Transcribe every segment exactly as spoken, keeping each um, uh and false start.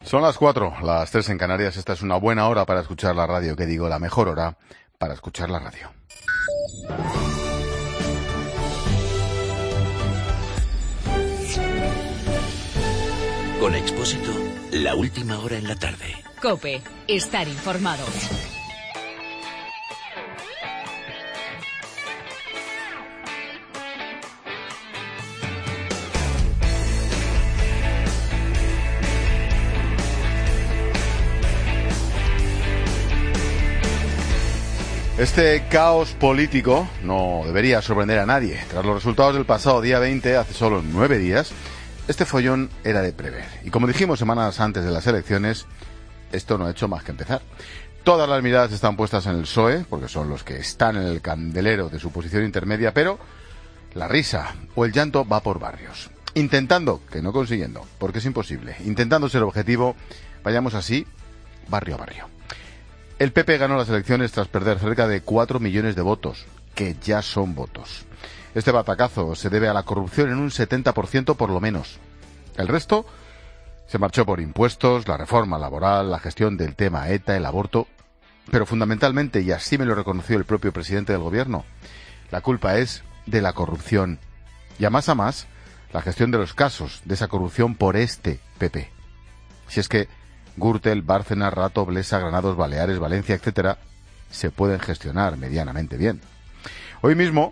Son las cuatro, las tres en Canarias. Esta es una buena hora para escuchar la radio, que digo, la mejor hora para escuchar la radio. Con Expósito, la última hora en la tarde. COPE, estar informado. Este caos político no debería sorprender a nadie. Tras los resultados del pasado día veinte, hace solo nueve días, este follón era de prever. Y como dijimos semanas antes de las elecciones, esto no ha hecho más que empezar. Todas las miradas están puestas en el P S O E, porque son los que están en el candelero de su posición intermedia, pero la risa o el llanto va por barrios. Intentando, que no consiguiendo, porque es imposible, intentando ser objetivo, vayamos así, barrio a barrio. El P P ganó las elecciones tras perder cerca de cuatro millones de votos, que ya son votos. Este batacazo se debe a la corrupción en un setenta por ciento por lo menos. El resto se marchó por impuestos, la reforma laboral, la gestión del tema ETA, el aborto. Pero fundamentalmente, y así me lo reconoció el propio presidente del gobierno, la culpa es de la corrupción. Y a más a más, la gestión de los casos de esa corrupción por este P P. Si es que Gürtel, Bárcenas, Rato, Blesa, Granados, Baleares, Valencia, etcétera, se pueden gestionar medianamente bien. Hoy mismo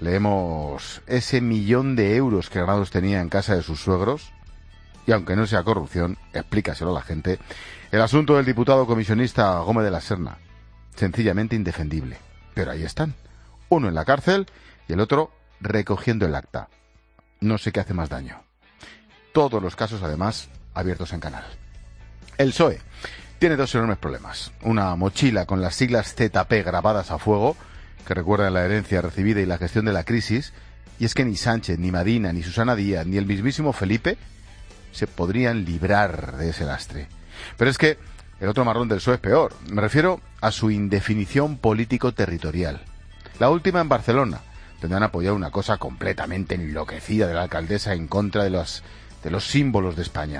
leemos ese millón de euros que Granados tenía en casa de sus suegros, y aunque no sea corrupción, explícaselo a la gente, el asunto del diputado comisionista Gómez de la Serna, sencillamente indefendible. Pero ahí están, uno en la cárcel y el otro recogiendo el acta. No sé qué hace más daño. Todos los casos, además, abiertos en canal. El P S O E tiene dos enormes problemas. Una mochila con las siglas Z P grabadas a fuego, que recuerdan la herencia recibida y la gestión de la crisis, y es que ni Sánchez, ni Madina, ni Susana Díaz, ni el mismísimo Felipe se podrían librar de ese lastre. Pero es que el otro marrón del P S O E es peor. Me refiero a su indefinición político-territorial. La última en Barcelona, donde han apoyado una cosa completamente enloquecida de la alcaldesa en contra de los, de los símbolos de España.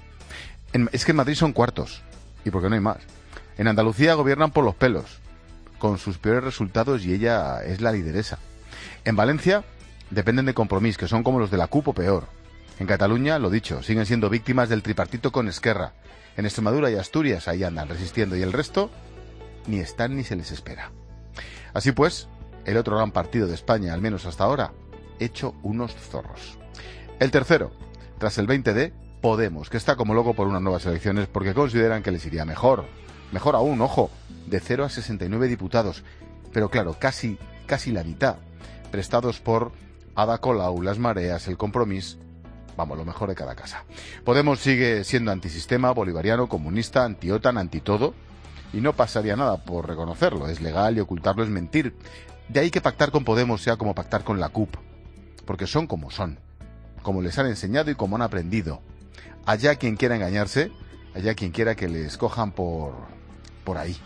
En, es que en Madrid son cuartos, y porque no hay más. En Andalucía gobiernan por los pelos, con sus peores resultados, y ella es la lideresa. En Valencia dependen de Compromís, que son como los de la C U P o peor. En Cataluña, lo dicho, siguen siendo víctimas del tripartito con Esquerra. En Extremadura y Asturias ahí andan resistiendo, y el resto ni están ni se les espera. Así pues, el otro gran partido de España, al menos hasta ahora, hecho unos zorros. El tercero, tras el veinte de Podemos, que está como loco por unas nuevas elecciones porque consideran que les iría mejor. Mejor aún, ojo, de cero a sesenta y nueve diputados. Pero claro, casi, casi la mitad, prestados por Ada Colau, Las Mareas, el Compromís. Vamos, lo mejor de cada casa. Podemos sigue siendo antisistema, bolivariano, comunista, anti-OTAN, anti-todo. Y no pasaría nada por reconocerlo. Es legal y ocultarlo es mentir. De ahí que pactar con Podemos sea como pactar con la C U P. Porque son como son. Como les han enseñado y como han aprendido. Allá quien quiera engañarse, allá quien quiera que les cojan por, por ahí.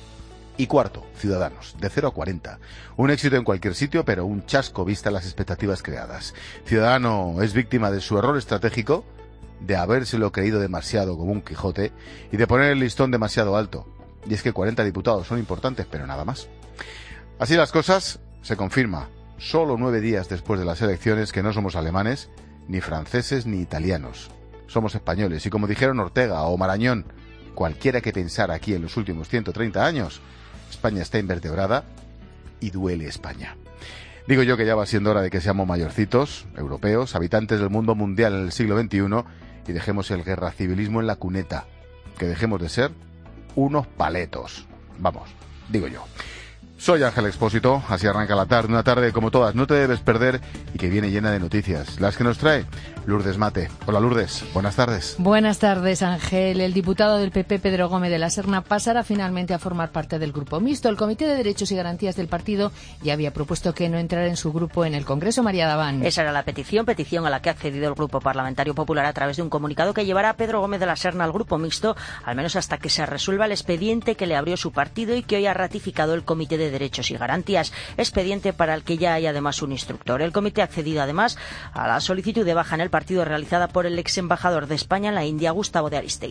Y cuarto, Ciudadanos, de cero a cuarenta. Un éxito en cualquier sitio, pero un chasco vista las expectativas creadas. Ciudadano es víctima de su error estratégico, de habérselo creído demasiado como un Quijote, y de poner el listón demasiado alto. Y es que cuarenta diputados son importantes, pero nada más. Así las cosas, se confirma, solo nueve días después de las elecciones, que no somos alemanes, ni franceses, ni italianos. Somos españoles, y como dijeron Ortega o Marañón, cualquiera que pensara aquí en los últimos ciento treinta años, España está invertebrada y duele España. Digo yo que ya va siendo hora de que seamos mayorcitos, europeos, habitantes del mundo mundial en el siglo veintiuno, y dejemos el guerracivilismo en la cuneta, que dejemos de ser unos paletos. Vamos, digo yo. Soy Ángel Expósito, así arranca la tarde, una tarde como todas, no te debes perder y que viene llena de noticias. Las que nos trae Lourdes Mate. Hola Lourdes, buenas tardes. Buenas tardes Ángel. El diputado del P P, Pedro Gómez de la Serna, pasará finalmente a formar parte del Grupo Mixto. El Comité de Derechos y Garantías del partido ya había propuesto que no entrara en su grupo en el Congreso. María Daván. Esa era la petición, petición a la que ha accedido el Grupo Parlamentario Popular a través de un comunicado que llevará a Pedro Gómez de la Serna al Grupo Mixto, al menos hasta que se resuelva el expediente que le abrió su partido y que hoy ha ratificado el Comité de Derechos y Garantías. Expediente para el que ya hay además un instructor. El comité ha accedido además a la solicitud de baja en el partido realizada por el ex embajador de España en la India, Gustavo de Aristegui.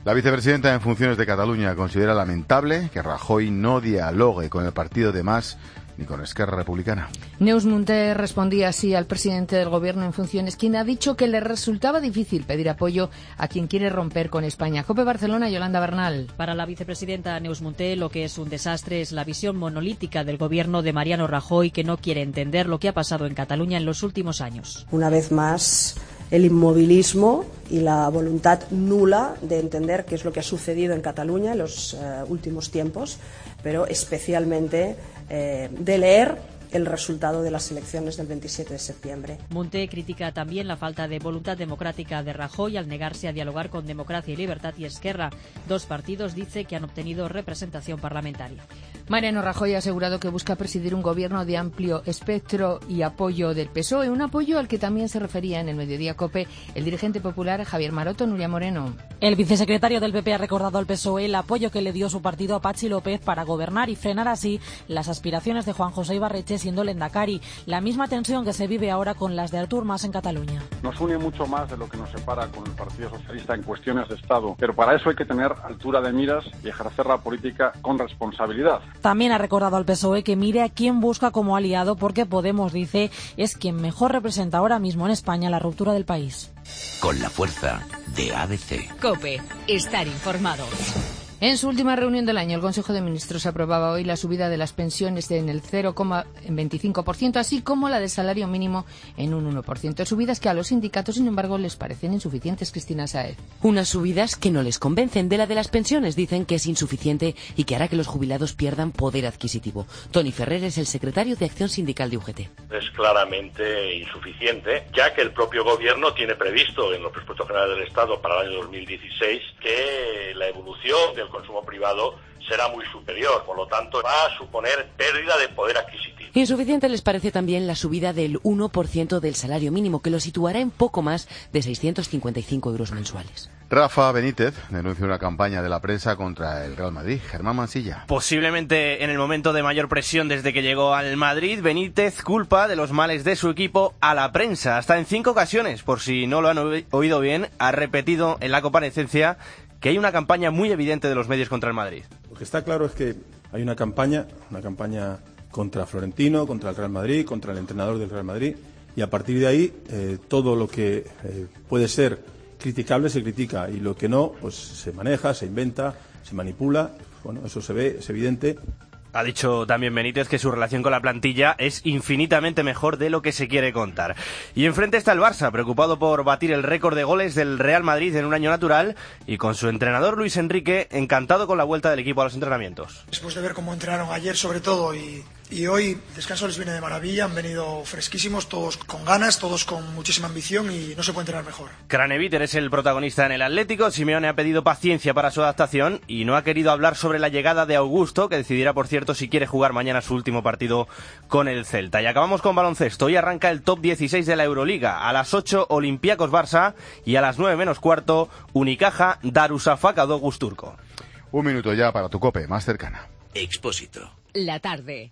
La vicepresidenta en funciones de Cataluña considera lamentable que Rajoy no dialogue con el partido de Mas ni con Esquerra Republicana. Neus Munté respondía así al presidente del Gobierno en funciones, quien ha dicho que le resultaba difícil pedir apoyo a quien quiere romper con España. COPE Barcelona, Yolanda Bernal. Para la vicepresidenta Neus Munté, lo que es un desastre es la visión monolítica del Gobierno de Mariano Rajoy, que no quiere entender lo que ha pasado en Cataluña en los últimos años. Una vez más, el inmovilismo y la voluntad nula de entender qué es lo que ha sucedido en Cataluña en los uh, últimos tiempos, pero especialmente eh, de leer el resultado de las elecciones del veintisiete de septiembre. Munté critica también la falta de voluntad democrática de Rajoy al negarse a dialogar con Democracia y Libertad y Esquerra, dos partidos, dice, que han obtenido representación parlamentaria. Mariano Rajoy ha asegurado que busca presidir un gobierno de amplio espectro y apoyo del P S O E, un apoyo al que también se refería en el Mediodía COPE el dirigente popular Javier Maroto. Nuria Moreno. El vicesecretario del P P ha recordado al P S O E el apoyo que le dio su partido a Patxi López para gobernar y frenar así las aspiraciones de Juan José Ibarretxe siendo lehendakari. La misma tensión que se vive ahora con las de Artur Mas en Cataluña. Nos une mucho más de lo que nos separa con el Partido Socialista en cuestiones de Estado, pero para eso hay que tener altura de miras y ejercer la política con responsabilidad. También ha recordado al P S O E que mire a quién busca como aliado, porque Podemos, dice, es quien mejor representa ahora mismo en España la ruptura del país. Con la fuerza de A B C. COPE. Estar informado. En su última reunión del año, el Consejo de Ministros aprobaba hoy la subida de las pensiones en el cero coma veinticinco por ciento, así como la del salario mínimo en un uno por ciento. Subidas que a los sindicatos, sin embargo, les parecen insuficientes. Cristina Sáez. Unas subidas que no les convencen. De la de las pensiones dicen que es insuficiente y que hará que los jubilados pierdan poder adquisitivo. Toni Ferrer es el secretario de Acción Sindical de U G T. Es claramente insuficiente, ya que el propio Gobierno tiene previsto en los presupuestos generales del Estado para el año dos mil dieciséis que la evolución del consumo privado será muy superior, por lo tanto va a suponer pérdida de poder adquisitivo. Insuficiente les parece también la subida del uno por ciento del salario mínimo, que lo situará en poco más de seiscientos cincuenta y cinco euros mensuales. Rafa Benítez denuncia una campaña de la prensa contra el Real Madrid. Germán Mansilla. Posiblemente en el momento de mayor presión desde que llegó al Madrid, Benítez culpa de los males de su equipo a la prensa. Hasta en cinco ocasiones, por si no lo han oído bien, ha repetido en la comparecencia que hay una campaña muy evidente de los medios contra el Madrid. Lo que está claro es que hay una campaña, una campaña contra Florentino, contra el Real Madrid, contra el entrenador del Real Madrid, y a partir de ahí eh, todo lo que eh, puede ser criticable se critica y lo que no, pues se maneja, se inventa, se manipula. Bueno, eso se ve, es evidente. Ha dicho también Benítez que su relación con la plantilla es infinitamente mejor de lo que se quiere contar. Y enfrente está el Barça, preocupado por batir el récord de goles del Real Madrid en un año natural, y con su entrenador Luis Enrique encantado con la vuelta del equipo a los entrenamientos. Después de ver cómo entrenaron ayer sobre todo y, y hoy, el descanso les viene de maravilla, han venido fresquísimos, todos con ganas, todos con muchísima ambición y no se puede entrenar mejor. Craneviter es el protagonista en el Atlético. Simeone ha pedido paciencia para su adaptación y no ha querido hablar sobre la llegada de Augusto, que decidirá, por cierto, si quiere jugar mañana su último partido con el Celta. Y acabamos con baloncesto. Hoy arranca el top dieciséis de la Euroliga. A las ocho, Olympiacos Barça, y a las nueve menos cuarto, Unicaja Darusafaka Doğuş Turco. Un minuto ya para tu COPE más cercana. Expósito. La tarde.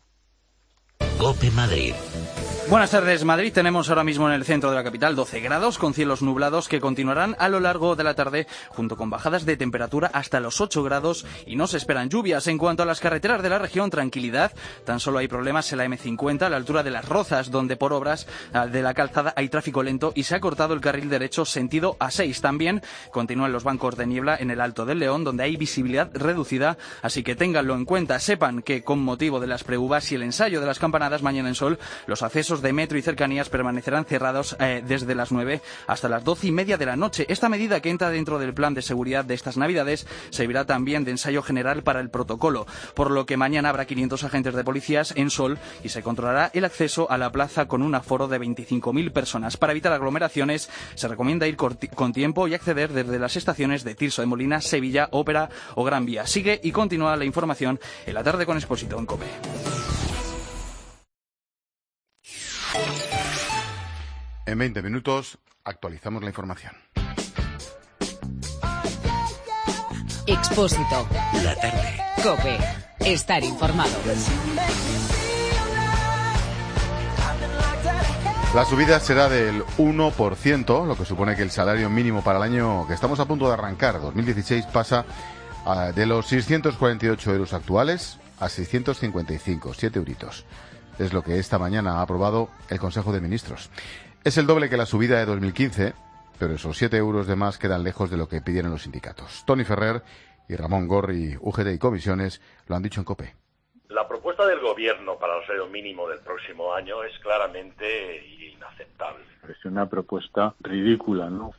COPE Madrid. Buenas tardes, Madrid. Tenemos ahora mismo en el centro de la capital doce grados con cielos nublados que continuarán a lo largo de la tarde, junto con bajadas de temperatura hasta los ocho grados, y no se esperan lluvias. En cuanto a las carreteras de la región, tranquilidad. Tan solo hay problemas en la eme cincuenta a la altura de Las Rozas, donde por obras de la calzada hay tráfico lento y se ha cortado el carril derecho sentido A seis. También continúan los bancos de niebla en el Alto del León, donde hay visibilidad reducida, así que ténganlo en cuenta. Sepan que con motivo de las preuvas y el ensayo de las campanadas mañana en Sol, los accesos de metro y cercanías permanecerán cerrados eh, desde las nueve hasta las doce y media de la noche. Esta medida, que entra dentro del plan de seguridad de estas Navidades, servirá también de ensayo general para el protocolo, por lo que mañana habrá quinientos agentes de policías en Sol y se controlará el acceso a la plaza con un aforo de veinticinco mil personas. Para evitar aglomeraciones, se recomienda ir con tiempo y acceder desde las estaciones de Tirso de Molina, Sevilla, Ópera o Gran Vía. Sigue y continúa la información en la tarde con Expósito en COPE. En veinte minutos actualizamos la información. Expósito. La tarde. COPE. Estar informado. La subida será del uno por ciento, lo que supone que el salario mínimo para el año que estamos a punto de arrancar, dos mil dieciséis, pasa a, de los seiscientos cuarenta y ocho euros actuales a seiscientos cincuenta y cinco, siete euritos. Es lo que esta mañana ha aprobado el Consejo de Ministros. Es el doble que la subida de dos mil quince, pero esos siete euros de más quedan lejos de lo que pidieron los sindicatos. Tony Ferrer y Ramón Gorri, U G T y Comisiones, lo han dicho en COPE. La propuesta del Gobierno para el salario mínimo del próximo año es claramente inaceptable. Es una propuesta ridícula, ¿no?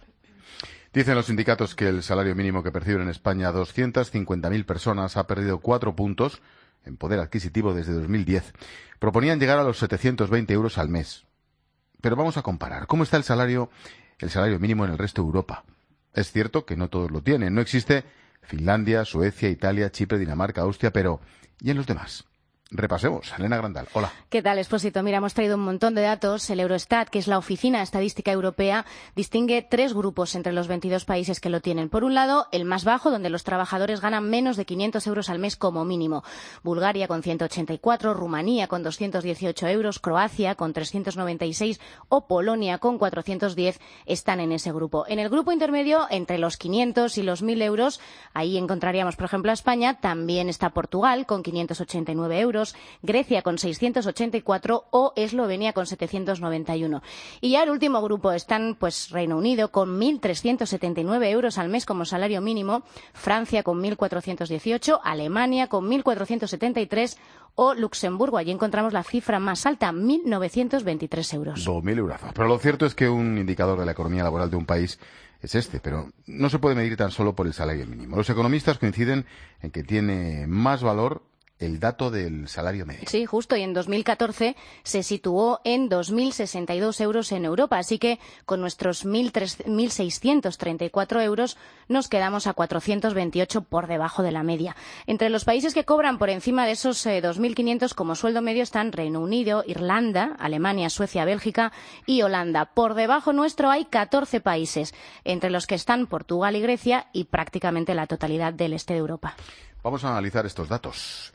Dicen los sindicatos que el salario mínimo que perciben en España doscientas cincuenta mil personas ha perdido cuatro puntos en poder adquisitivo desde dos mil diez. Proponían llegar a los setecientos veinte euros al mes. Pero vamos a comparar. ¿Cómo está el salario, el salario mínimo en el resto de Europa? Es cierto que no todos lo tienen. No existe Finlandia, Suecia, Italia, Chipre, Dinamarca, Austria, pero ¿y en los demás? Repasemos. Elena Grandal, hola. ¿Qué tal, Expósito? Mira, hemos traído un montón de datos. El Eurostat, que es la Oficina Estadística Europea, distingue tres grupos entre los veintidós países que lo tienen. Por un lado, el más bajo, donde los trabajadores ganan menos de quinientos euros al mes como mínimo. Bulgaria con ciento ochenta y cuatro, Rumanía con doscientos dieciocho euros, Croacia con trescientos noventa y seis o Polonia con cuatrocientos diez están en ese grupo. En el grupo intermedio, entre los quinientos y los mil euros, ahí encontraríamos, por ejemplo, a España. También está Portugal con quinientos ochenta y nueve euros. Grecia con seiscientos ochenta y cuatro o Eslovenia con setecientos noventa y uno. Y ya el último grupo están pues Reino Unido con mil trescientos setenta y nueve euros al mes como salario mínimo, Francia con mil cuatrocientos dieciocho, Alemania con mil cuatrocientos setenta y tres o Luxemburgo. Allí encontramos la cifra más alta, mil novecientos veintitrés euros. Dos mil euros. Pero lo cierto es que un indicador de la economía laboral de un país es este, pero no se puede medir tan solo por el salario mínimo. Los economistas coinciden en que tiene más valor el dato del salario medio. Sí, justo, y en dos mil catorce se situó en dos mil sesenta y dos euros en Europa, así que con nuestros mil seiscientos treinta y cuatro euros nos quedamos a cuatrocientos veintiocho por debajo de la media. Entre los países que cobran por encima de esos eh, dos mil quinientos como sueldo medio están Reino Unido, Irlanda, Alemania, Suecia, Bélgica y Holanda. Por debajo nuestro hay catorce países, entre los que están Portugal y Grecia y prácticamente la totalidad del este de Europa. Vamos a analizar estos datos.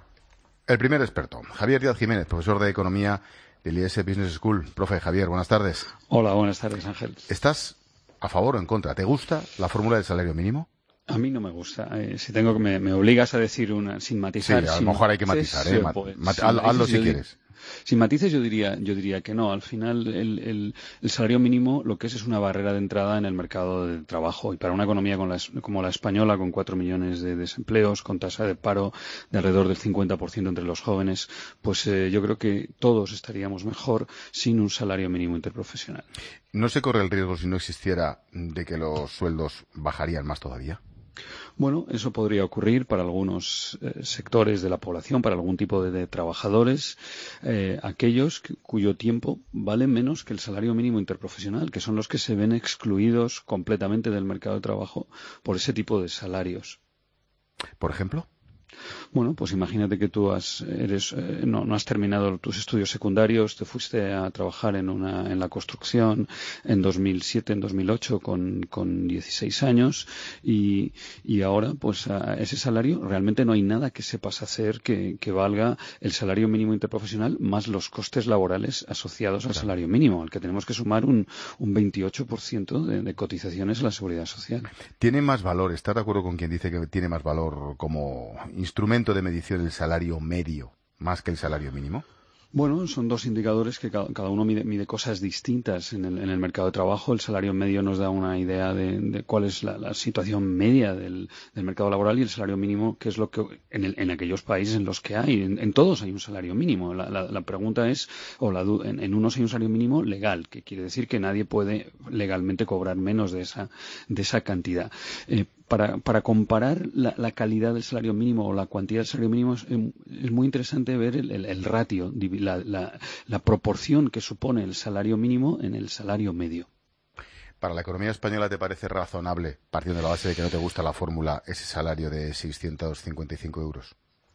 El primer experto, Javier Díaz Jiménez, profesor de Economía del I E S Business School. Profe Javier, buenas tardes. Hola, buenas tardes, Ángel. ¿Estás a favor o en contra? ¿Te gusta la fórmula del salario mínimo? A mí no me gusta. Eh, si tengo que me, me obligas a decir una sin matizar. Sí, a lo sin mejor hay que matizar, matices, ¿eh? pues, Mat- sin hazlo, hazlo matices, si yo quieres. Diría, sin matices yo diría, yo diría que no. Al final el, el, el salario mínimo lo que es es una barrera de entrada en el mercado de trabajo. Y para una economía con la, como la española, con cuatro millones de desempleos, con tasa de paro de alrededor del cincuenta por ciento entre los jóvenes, pues eh, yo creo que todos estaríamos mejor sin un salario mínimo interprofesional. ¿No se corre el riesgo, si no existiera, de que los sueldos bajarían más todavía? Bueno, eso podría ocurrir para algunos eh, sectores de la población, para algún tipo de, de trabajadores, eh, aquellos que, cuyo tiempo vale menos que el salario mínimo interprofesional, que son los que se ven excluidos completamente del mercado de trabajo por ese tipo de salarios. ¿Por ejemplo? Bueno, pues imagínate que tú has, eres, eh, no, no has terminado tus estudios secundarios, te fuiste a trabajar en, una, en la construcción en dos mil siete, en dos mil ocho con, con dieciséis años y, y ahora pues a ese salario realmente no hay nada que sepas hacer que, que valga el salario mínimo interprofesional más los costes laborales asociados al salario mínimo, al que tenemos que sumar un, un veintiocho por ciento de, de cotizaciones a la seguridad social. ¿Tiene más valor, estás de acuerdo con quien dice que tiene más valor como instrumento de medición el salario medio más que el salario mínimo? Bueno, son dos indicadores que cada, cada uno mide, mide cosas distintas en el, en el mercado de trabajo. El salario medio nos da una idea de, de cuál es la, la situación media del, del mercado laboral y el salario mínimo, que es lo que en, el, en aquellos países en los que hay. En, en todos hay un salario mínimo. La, la, la pregunta es, o la, en, en unos hay un salario mínimo legal, que quiere decir que nadie puede legalmente cobrar menos de esa, de esa cantidad. Eh, Para, para comparar la, la calidad del salario mínimo o la cuantía del salario mínimo es, es muy interesante ver el, el, el ratio, la, la, la proporción que supone el salario mínimo en el salario medio. ¿Para la economía española te parece razonable, partiendo de la base de que no te gusta la fórmula, ese salario de seiscientos cincuenta y cinco euros?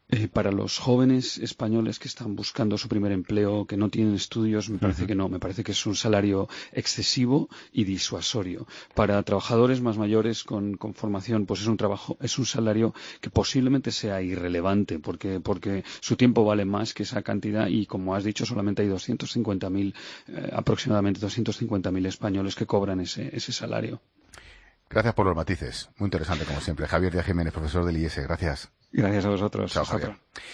Eh, para los jóvenes españoles que están buscando su primer empleo, que no tienen estudios, me parece uh-huh. que no, me parece que es un salario excesivo y disuasorio. Para trabajadores más mayores con, con formación, pues es un trabajo, es un salario que posiblemente sea irrelevante, porque, porque su tiempo vale más que esa cantidad y, como has dicho, solamente hay doscientos cincuenta mil, eh, aproximadamente doscientos cincuenta mil españoles que cobran ese, ese salario. Gracias por los matices. Muy interesante, como siempre. Javier Díaz Jiménez, profesor del I E S. Gracias. Gracias a vosotros. Chao, Javier.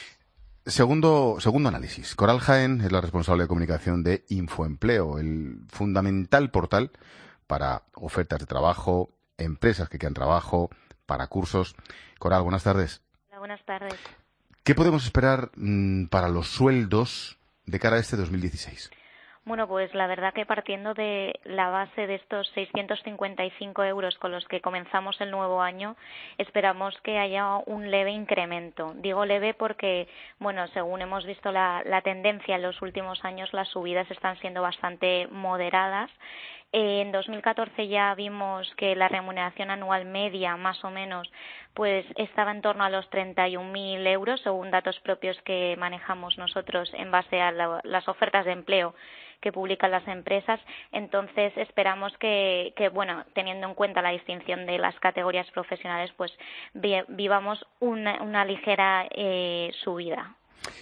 Segundo, segundo análisis. Coral Jaén es la responsable de comunicación de Infoempleo, el fundamental portal para ofertas de trabajo, empresas que quieran trabajo, para cursos. Coral, buenas tardes. Hola, buenas tardes. ¿Qué podemos esperar mmm, para los sueldos de cara a este dos mil dieciséis? Bueno, pues la verdad que partiendo de la base de estos seiscientos cincuenta y cinco euros con los que comenzamos el nuevo año, esperamos que haya un leve incremento. Digo leve porque, bueno, según hemos visto la, la tendencia en los últimos años, las subidas están siendo bastante moderadas. En dos mil catorce ya vimos que la remuneración anual media, más o menos, pues estaba en torno a los treinta y un mil euros, según datos propios que manejamos nosotros en base a la, las ofertas de empleo que publican las empresas. Entonces esperamos que, que, bueno, teniendo en cuenta la distinción de las categorías profesionales, pues vi, vivamos una, una ligera eh, subida.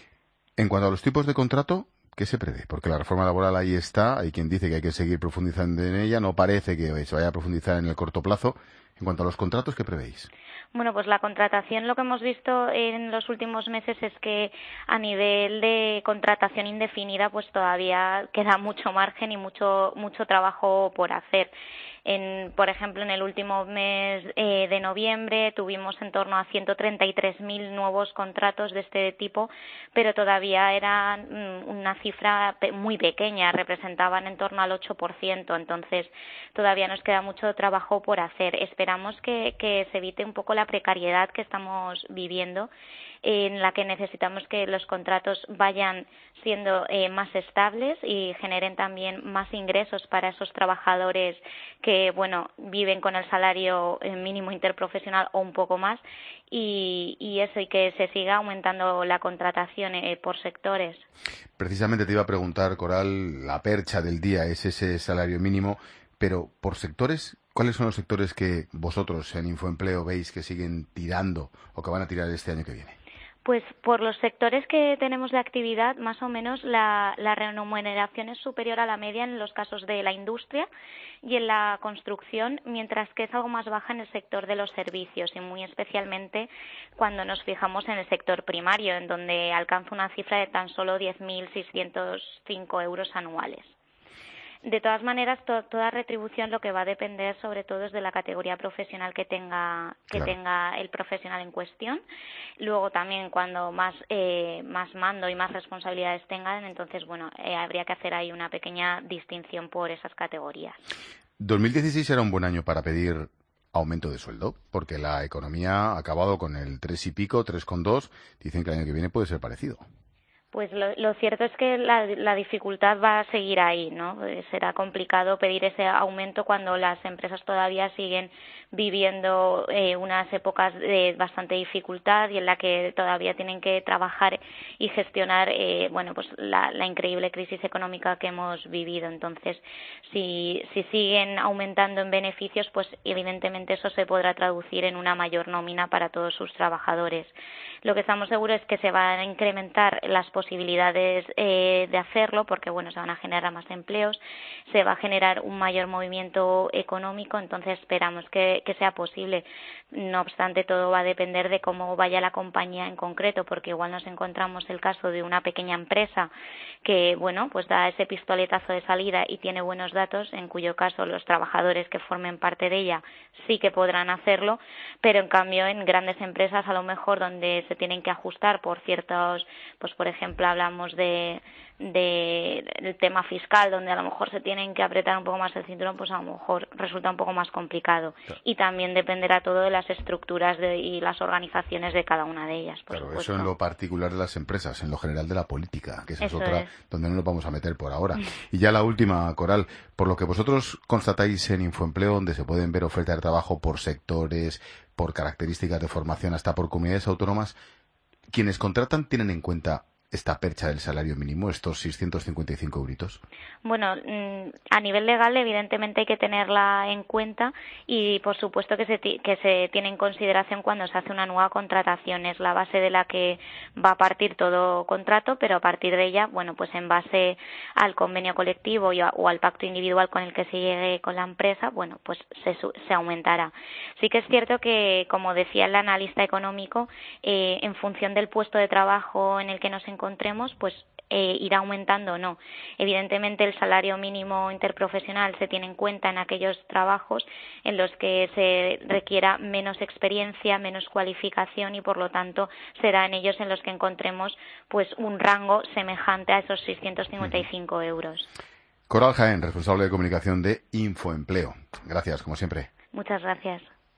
En cuanto a los tipos de contrato, ¿qué se prevé? Porque la reforma laboral ahí está, hay quien dice que hay que seguir profundizando en ella, no parece que se vaya a profundizar en el corto plazo. En cuanto a los contratos, ¿qué prevéis? Bueno, pues la contratación, lo que hemos visto en los últimos meses es que a nivel de contratación indefinida, pues todavía queda mucho margen y mucho mucho trabajo por hacer. En, por ejemplo, en el último mes eh, de noviembre tuvimos en torno a ciento treinta y tres mil nuevos contratos de este tipo, pero todavía era mm, una cifra pe- muy pequeña, representaban en torno al ocho por ciento, entonces todavía nos queda mucho trabajo por hacer. Esperamos que, que se evite un poco la precariedad que estamos viviendo, en la que necesitamos que los contratos vayan siendo eh, más estables y generen también más ingresos para esos trabajadores que, bueno, viven con el salario mínimo interprofesional o un poco más, y, y eso, y que se siga aumentando la contratación eh, por sectores. Precisamente te iba a preguntar, Coral, la percha del día es ese salario mínimo, pero por sectores, ¿cuáles son los sectores que vosotros en Infoempleo veis que siguen tirando o que van a tirar este año que viene? Pues por los sectores que tenemos de actividad, más o menos la, la remuneración es superior a la media en los casos de la industria y en la construcción, mientras que es algo más baja en el sector de los servicios y muy especialmente cuando nos fijamos en el sector primario, en donde alcanza una cifra de tan solo diez mil seiscientos cinco euros anuales. De todas maneras, to- toda retribución lo que va a depender sobre todo es de la categoría profesional que tenga que claro. tenga el profesional en cuestión. Luego también cuando más eh, más mando y más responsabilidades tengan, entonces bueno, eh, habría que hacer ahí una pequeña distinción por esas categorías. dos mil dieciséis era un buen año para pedir aumento de sueldo, porque la economía ha acabado con el tres y pico, tres coma dos. Dicen que el año que viene puede ser parecido. Pues lo, lo cierto es que la, la dificultad va a seguir ahí, ¿no? Eh, será complicado pedir ese aumento cuando las empresas todavía siguen viviendo eh, unas épocas de bastante dificultad y en la que todavía tienen que trabajar y gestionar, eh, bueno, pues la, la increíble crisis económica que hemos vivido. Entonces, si, si siguen aumentando en beneficios, pues evidentemente eso se podrá traducir en una mayor nómina para todos sus trabajadores. Lo que estamos seguros es que se van a incrementar las posibilidades eh, de hacerlo, porque bueno, se van a generar más empleos, se va a generar un mayor movimiento económico, entonces esperamos que, que sea posible. No obstante, todo va a depender de cómo vaya la compañía en concreto, porque igual nos encontramos el caso de una pequeña empresa que, bueno, pues da ese pistoletazo de salida y tiene buenos datos, en cuyo caso los trabajadores que formen parte de ella sí que podrán hacerlo, pero en cambio en grandes empresas a lo mejor donde se tienen que ajustar por ciertos, pues por ejemplo hablamos de de el tema fiscal, donde a lo mejor se tienen que apretar un poco más el cinturón, pues a lo mejor resulta un poco más complicado. Claro. Y también dependerá todo de las estructuras de, y las organizaciones de cada una de ellas. Por claro, supuesto. Eso en lo particular de las empresas, en lo general de la política, que esa eso es otra es. donde no nos vamos a meter por ahora. Y ya la última, Coral, por lo que vosotros constatáis en Infoempleo, donde se pueden ver ofertas de trabajo por sectores, por características de formación, hasta por comunidades autónomas, ¿Quienes contratan tienen en cuenta esta percha del salario mínimo, estos seiscientos cincuenta y cinco euritos? Bueno, a nivel legal evidentemente hay que tenerla en cuenta y por supuesto que se, que se tiene en consideración cuando se hace una nueva contratación. Es la base de la que va a partir todo contrato, pero a partir de ella, bueno, pues en base al convenio colectivo y a, o al pacto individual con el que se llegue con la empresa, bueno, pues se, se aumentará. Sí que es cierto que, como decía el analista económico, eh, en función del puesto de trabajo en el que nos encontramos, encontremos, pues eh, irá aumentando o no. Evidentemente el salario mínimo interprofesional se tiene en cuenta en aquellos trabajos en los que se requiera menos experiencia, menos cualificación y por lo tanto será en ellos en los que encontremos pues un rango semejante a esos seiscientos cincuenta y cinco euros. Coral Jaén, responsable de comunicación de Infoempleo. Gracias, como siempre. Muchas gracias.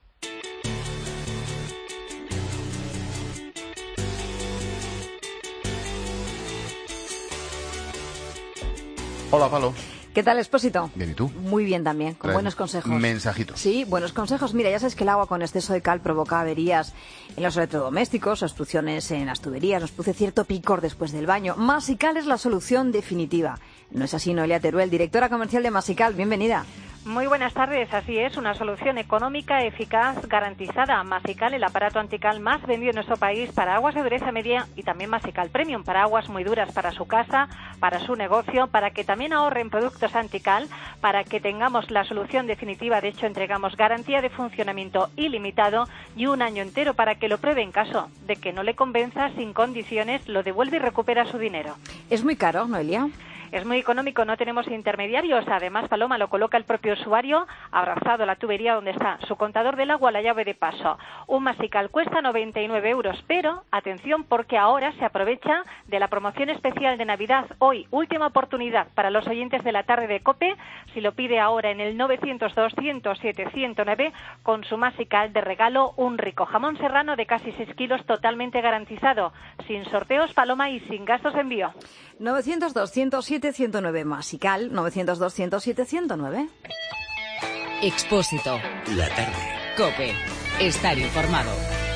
Hola, Palo. ¿Qué tal, Expósito? Bien, ¿y tú? Muy bien también, con Traes buenos consejos. Mensajitos. Sí, buenos consejos. Mira, ya sabes que el agua con exceso de cal provoca averías en los electrodomésticos, obstrucciones en las tuberías, nos produce cierto picor después del baño. Masical es la solución definitiva. ¿No es así, Noelia Teruel, directora comercial de Masical? Bienvenida. Muy buenas tardes, así es, una solución económica, eficaz, garantizada. Masical, el aparato antical más vendido en nuestro país para aguas de dureza media y también Masical Premium, para aguas muy duras para su casa, para su negocio, para que también ahorren productos antical, para que tengamos la solución definitiva. De hecho, entregamos garantía de funcionamiento ilimitado y un año entero para que lo pruebe. En caso de que no le convenza, sin condiciones, lo devuelve y recupera su dinero. ¿Es muy caro, Noelia? Es muy económico, no tenemos intermediarios. Además, Paloma, lo coloca el propio usuario abrazado a la tubería donde está su contador del agua, la llave de paso. Un Masical cuesta noventa y nueve euros, pero atención porque ahora se aprovecha de la promoción especial de Navidad. Hoy, última oportunidad para los oyentes de la tarde de COPE. Si lo pide ahora en el novecientos dos, ciento siete, ciento nueve, con su Masical de regalo, un rico jamón serrano de casi seis kilos totalmente garantizado, sin sorteos, Paloma, y sin gastos de envío. novecientos dos, ciento siete, ciento nueve, Masical, novecientos dos, ciento siete, ciento nueve. Expósito. La tarde. COPE. Estar informado.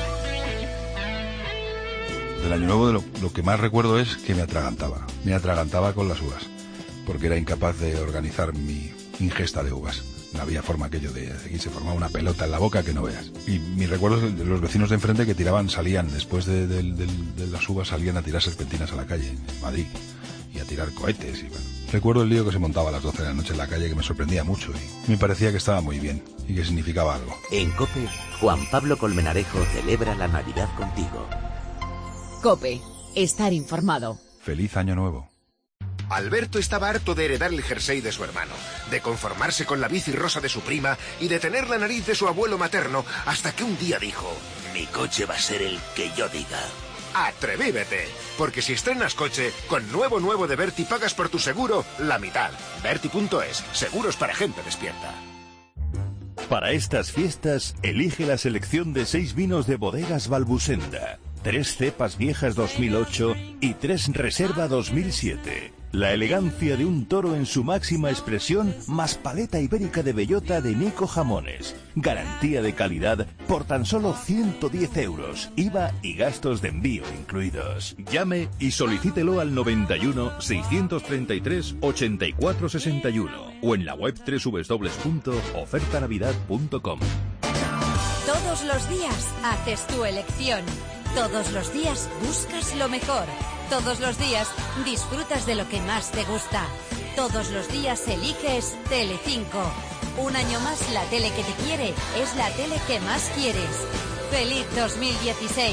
Del año nuevo de lo, lo que más recuerdo es que me atragantaba. Me atragantaba con las uvas, porque era incapaz de organizar mi ingesta de uvas. No había forma aquello de... Aquí se formaba una pelota en la boca que no veas. Y mis recuerdos de los vecinos de enfrente que tiraban, salían, después de, de, de, de las uvas, salían a tirar serpentinas a la calle, en Madrid, y a tirar cohetes. Y bueno, recuerdo el lío que se montaba a las doce de la noche en la calle, que me sorprendía mucho y me parecía que estaba muy bien y que significaba algo. En COPE, Juan Pablo Colmenarejo celebra la Navidad contigo. COPE. Estar informado. Feliz Año Nuevo. Alberto estaba harto de heredar el jersey de su hermano, de conformarse con la bici rosa de su prima y de tener la nariz de su abuelo materno, hasta que un día dijo: mi coche va a ser el que yo diga. ¡Atrevívete! Porque si estrenas coche, con nuevo nuevo de Berti pagas por tu seguro la mitad. Berti punto es, seguros para gente despierta. Para estas fiestas, elige la selección de seis vinos de Bodegas Balbusenda, tres cepas viejas dos mil ocho y tres reserva dos mil siete. La elegancia de un toro en su máxima expresión, más paleta ibérica de bellota de Nico Jamones. Garantía de calidad por tan solo ciento diez euros, I V A y gastos de envío incluidos. Llame y solicítelo al noventa y uno, seiscientos treinta y tres, ochenta y cuatro sesenta y uno o en la web doble u doble u doble u punto oferta navidad punto com. Todos los días haces tu elección. Todos los días buscas lo mejor. Todos los días disfrutas de lo que más te gusta. Todos los días eliges Telecinco. Un año más la tele que te quiere es la tele que más quieres. ¡Feliz dos mil dieciséis!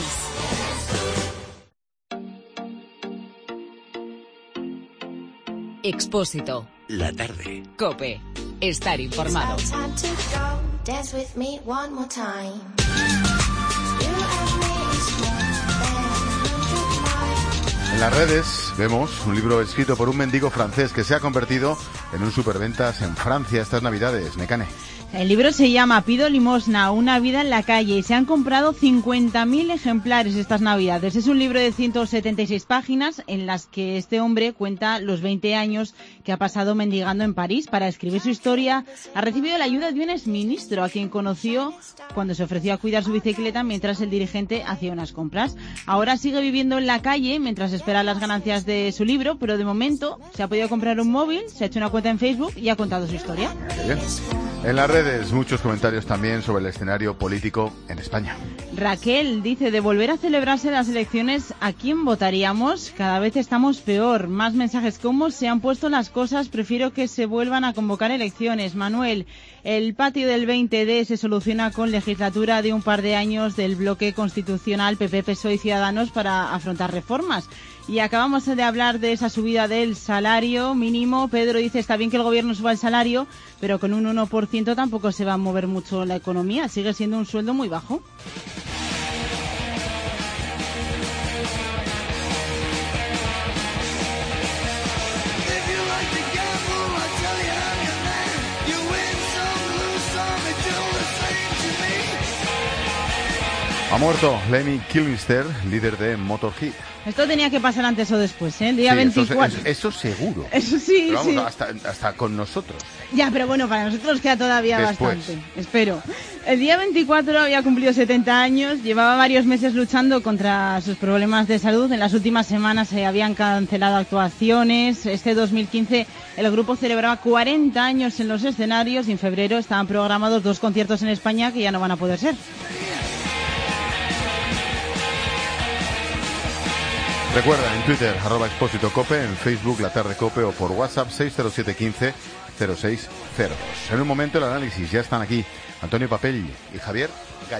Expósito. La tarde. COPE. Estar informado. En las redes vemos un libro escrito por un mendigo francés que se ha convertido en un superventas en Francia estas Navidades. Mecane. El libro se llama Pido limosna, una vida en la calle y se han comprado cincuenta mil ejemplares estas Navidades. Es un libro de ciento setenta y seis páginas en las que este hombre cuenta los veinte años que ha pasado mendigando en París. Para escribir su historia ha recibido la ayuda de un exministro a quien conoció cuando se ofreció a cuidar su bicicleta mientras el dirigente hacía unas compras. Ahora sigue viviendo en la calle mientras espera las ganancias de su libro, pero de momento se ha podido comprar un móvil, se ha hecho una cuenta en Facebook y ha contado su historia. Bien. En las redes, muchos comentarios también sobre el escenario político en España. Raquel dice, de volver a celebrarse las elecciones, ¿a quién votaríamos? Cada vez estamos peor. Más mensajes, ¿cómo se han puesto las cosas? Prefiero que se vuelvan a convocar elecciones. Manuel, el patio del veinte de se soluciona con legislatura de un par de años del bloque constitucional P P, P S O E y Ciudadanos para afrontar reformas. Y acabamos de hablar de esa subida del salario mínimo. Pedro dice, está bien que el gobierno suba el salario, pero con un uno por ciento tampoco se va a mover mucho la economía. Sigue siendo un sueldo muy bajo. Ha muerto Lemmy Kilmister, líder de Motorhead. Esto tenía que pasar antes o después, ¿eh? El día sí, veinticuatro. Eso, eso, eso seguro. Eso sí, pero vamos, sí. Hasta, hasta con nosotros. Ya, pero bueno, para nosotros queda todavía después. bastante. Espero. El día veinticuatro había cumplido setenta años, llevaba varios meses luchando contra sus problemas de salud. En las últimas semanas se habían cancelado actuaciones. Este dos mil quince el grupo celebraba cuarenta años en los escenarios y en febrero estaban programados dos conciertos en España que ya no van a poder ser. Recuerda, en Twitter, arroba Expósito Cope, en Facebook, La Tarde Cope o por WhatsApp seis cero siete uno cinco cero seis cero dos. En un momento el análisis, ya están aquí Antonio Papel y Javier Gallo.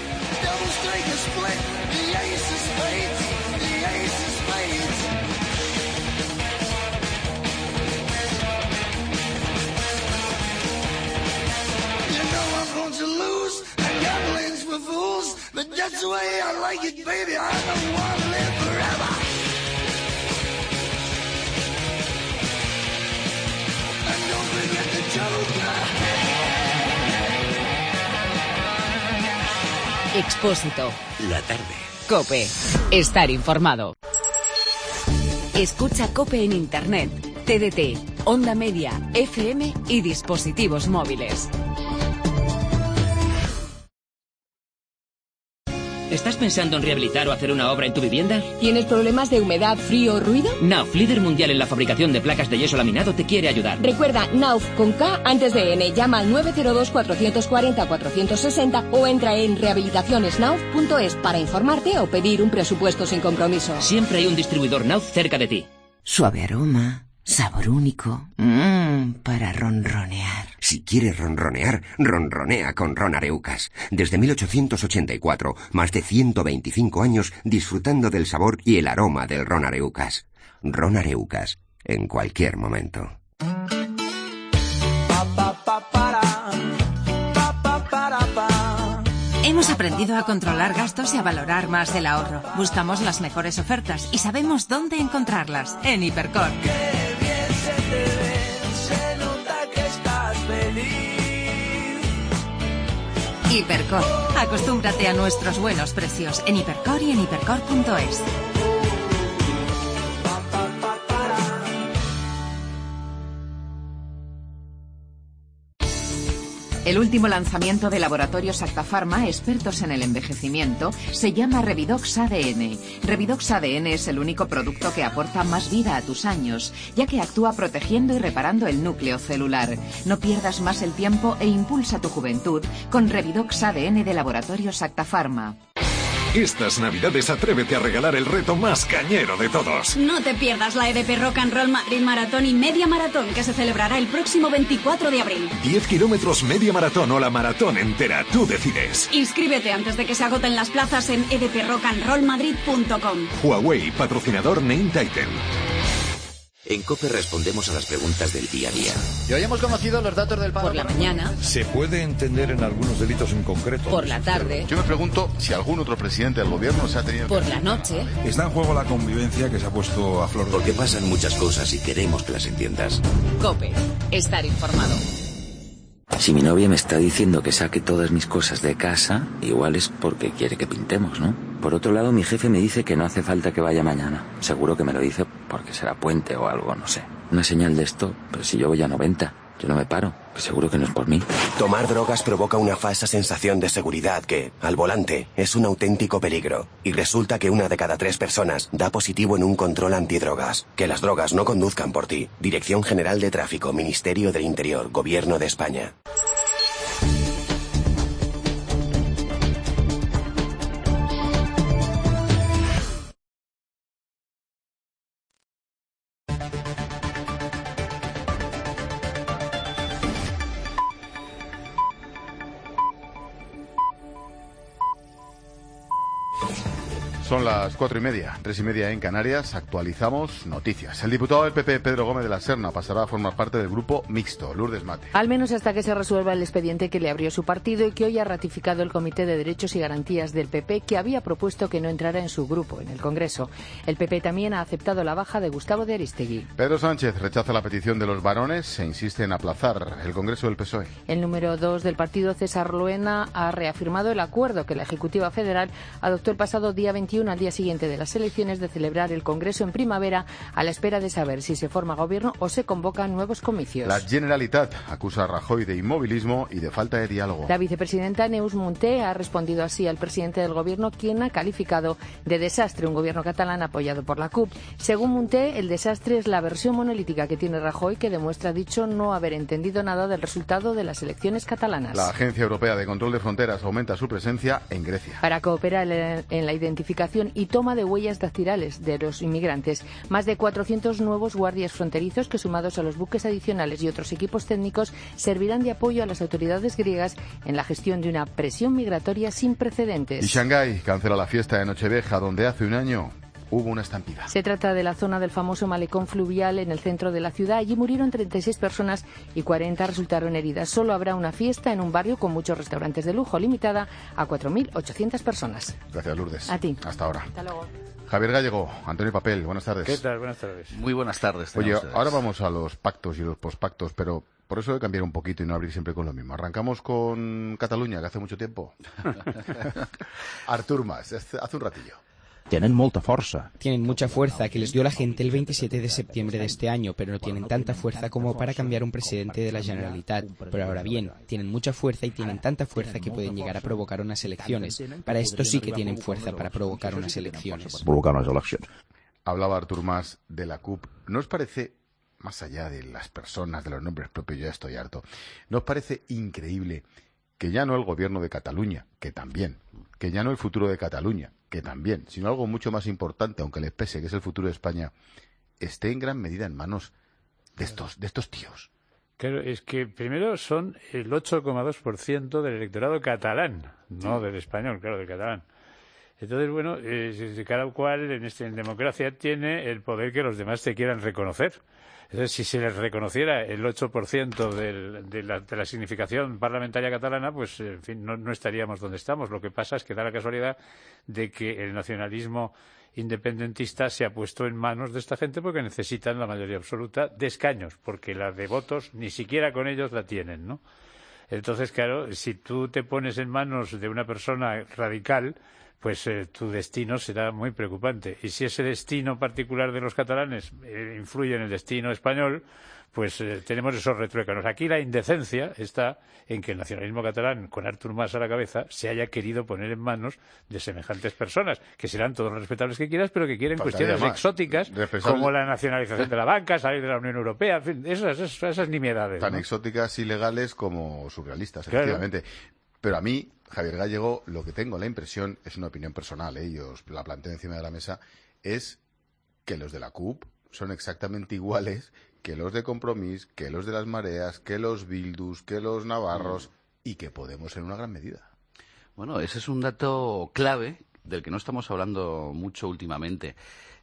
Expósito. La tarde. COPE. Estar informado. Escucha COPE en Internet, T D T, Onda Media, F M y dispositivos móviles. ¿Estás pensando en rehabilitar o hacer una obra en tu vivienda? ¿Tienes problemas de humedad, frío o ruido? Nauf, líder mundial en la fabricación de placas de yeso laminado, te quiere ayudar. Recuerda, Nauf con K antes de N. Llama al nueve cero dos, cuatro cuatro cero, cuatro seis cero o entra en rehabilitaciones nauf punto es para informarte o pedir un presupuesto sin compromiso. Siempre hay un distribuidor Nauf cerca de ti. Suave aroma, sabor único, mmm, para ronronear. Si quieres ronronear, ronronea con Ron Areucas. Desde mil ochocientos ochenta y cuatro, más de ciento veinticinco años disfrutando del sabor y el aroma del Ron Areucas. Ron Areucas, en cualquier momento. Hemos aprendido a controlar gastos y a valorar más el ahorro. Buscamos las mejores ofertas y sabemos dónde encontrarlas. En Hipercor. Hipercor. Acostúmbrate a nuestros buenos precios en Hipercor y en hipercor punto es. El último lanzamiento de Laboratorios Acta Pharma, expertos en el envejecimiento, se llama Revidox A D N. Revidox A D N es el único producto que aporta más vida a tus años, ya que actúa protegiendo y reparando el núcleo celular. No pierdas más el tiempo e impulsa tu juventud con Revidox A D N de Laboratorios Acta Pharma. Estas Navidades atrévete a regalar el reto más cañero de todos. No te pierdas la E D P Rock and Roll Madrid Maratón y Media Maratón que se celebrará el próximo veinticuatro de abril. diez kilómetros media maratón o la maratón entera, tú decides. Inscríbete antes de que se agoten las plazas en e d p rock and roll madrid punto com. Huawei, patrocinador Name Titan. En COPE respondemos a las preguntas del día a día. Y hoy hemos conocido los datos del paro. Por la mañana. ¿Se puede entender en algunos delitos en concreto? Por la tarde. Yo me pregunto si algún otro presidente del gobierno se ha tenido... Por la noche. Está en juego la convivencia que se ha puesto a flor de... Porque pasan muchas cosas y queremos que las entiendas. COPE. Estar informado. Si mi novia me está diciendo que saque todas mis cosas de casa, igual es porque quiere que pintemos, ¿no? Por otro lado, mi jefe me dice que no hace falta que vaya mañana. Seguro que me lo dice porque será puente o algo, no sé. Una señal de esto, pero si yo voy a noventa, yo no me paro, que seguro que no es por mí. Tomar drogas provoca una falsa sensación de seguridad que, al volante, es un auténtico peligro. Y resulta que una de cada tres personas da positivo en un control antidrogas. Que las drogas no conduzcan por ti. Dirección General de Tráfico, Ministerio del Interior, Gobierno de España. Son las cuatro y media, tres y media en Canarias. Actualizamos noticias. El diputado del P P, Pedro Gómez de la Serna, pasará a formar parte del grupo mixto. Lourdes Mate. Al menos hasta que se resuelva el expediente que le abrió su partido y que hoy ha ratificado el Comité de Derechos y Garantías del P P, que había propuesto que no entrara en su grupo en el Congreso. El P P también ha aceptado la baja de Gustavo de Aristegui. Pedro Sánchez rechaza la petición de los varones e insiste en aplazar el Congreso del P S O E. El número dos del partido, César Luena, ha reafirmado el acuerdo que la Ejecutiva Federal adoptó el pasado día veintiuno, al día siguiente de las elecciones, de celebrar el Congreso en primavera a la espera de saber si se forma gobierno o se convocan nuevos comicios. La Generalitat acusa a Rajoy de inmovilismo y de falta de diálogo. La vicepresidenta Neus Munté ha respondido así al presidente del gobierno, quien ha calificado de desastre un gobierno catalán apoyado por la C U P. Según Munté, el desastre es la versión monolítica que tiene Rajoy, que demuestra, dicho, no haber entendido nada del resultado de las elecciones catalanas. La Agencia Europea de Control de Fronteras aumenta su presencia en Grecia. Para cooperar en la identificación y toma de huellas dactilares de los inmigrantes. Más de cuatrocientos nuevos guardias fronterizos que, sumados a los buques adicionales y otros equipos técnicos, servirán de apoyo a las autoridades griegas en la gestión de una presión migratoria sin precedentes. Y Shanghái cancela la fiesta de Nochevieja, donde hace un año hubo una estampida. Se trata de la zona del famoso malecón fluvial en el centro de la ciudad. Allí murieron treinta y seis personas y cuarenta resultaron heridas. Solo habrá una fiesta en un barrio con muchos restaurantes de lujo, limitada a cuatro mil ochocientas personas. Gracias, Lourdes. A ti. Hasta ahora. Hasta luego. Javier Gallego, Antonio Papel, buenas tardes. ¿Qué tal? Buenas tardes. Muy buenas tardes. Oye, ustedes. Ahora vamos a los pactos y los pospactos, pero por eso de cambiar un poquito y no abrir siempre con lo mismo. Arrancamos con Cataluña, que hace mucho tiempo. Artur Mas, hace un ratillo. Tienen mucha fuerza. Tienen mucha fuerza que les dio la gente el veintisiete de septiembre de este año, pero no tienen tanta fuerza como para cambiar un presidente de la Generalitat. Pero ahora bien, tienen mucha fuerza y tienen tanta fuerza que pueden llegar a provocar unas elecciones. Para esto sí que tienen fuerza para provocar unas elecciones. Provocar unas elecciones. Hablaba Artur Mas de la C U P. ¿No os parece, más allá de las personas, de los nombres propios, yo ya estoy harto, ¿no os parece increíble que ya no el gobierno de Cataluña, que también, que ya no el futuro de Cataluña, que también, sino algo mucho más importante, aunque les pese, que es el futuro de España, esté en gran medida en manos de estos, de estos tíos? Claro, es que primero son el ocho coma dos por ciento del electorado catalán, no sí. del español, claro, del catalán. Entonces, bueno, eh, cada cual en, este, en democracia tiene el poder que los demás te quieran reconocer. Entonces, si se les reconociera el ocho por ciento del, de, la, de la significación parlamentaria catalana, pues, en fin, no, no estaríamos donde estamos. Lo que pasa es que da la casualidad de que el nacionalismo independentista se ha puesto en manos de esta gente porque necesitan la mayoría absoluta de escaños, porque la de votos ni siquiera con ellos la tienen, ¿no? Entonces, claro, si tú te pones en manos de una persona radical, pues eh, tu destino será muy preocupante. Y si ese destino particular de los catalanes eh, influye en el destino español, pues eh, tenemos esos retruécanos. Aquí la indecencia está en que el nacionalismo catalán, con Artur Mas a la cabeza, se haya querido poner en manos de semejantes personas, que serán todos los respetables que quieras, pero que quieren Faltaría cuestiones más. exóticas, Respetable. como la nacionalización de la banca, salir de la Unión Europea, en fin, esas, esas, esas nimiedades. Tan ¿no? exóticas y legales como surrealistas, claro. efectivamente. Pero a mí, Javier Gallego, lo que tengo la impresión, es una opinión personal, ¿eh? Yo os la planteo encima de la mesa, es que los de la C U P son exactamente iguales que los de Compromís, que los de las Mareas, que los Bildus, que los navarros, mm. y que Podemos en una gran medida. Bueno, ese es un dato clave del que no estamos hablando mucho últimamente.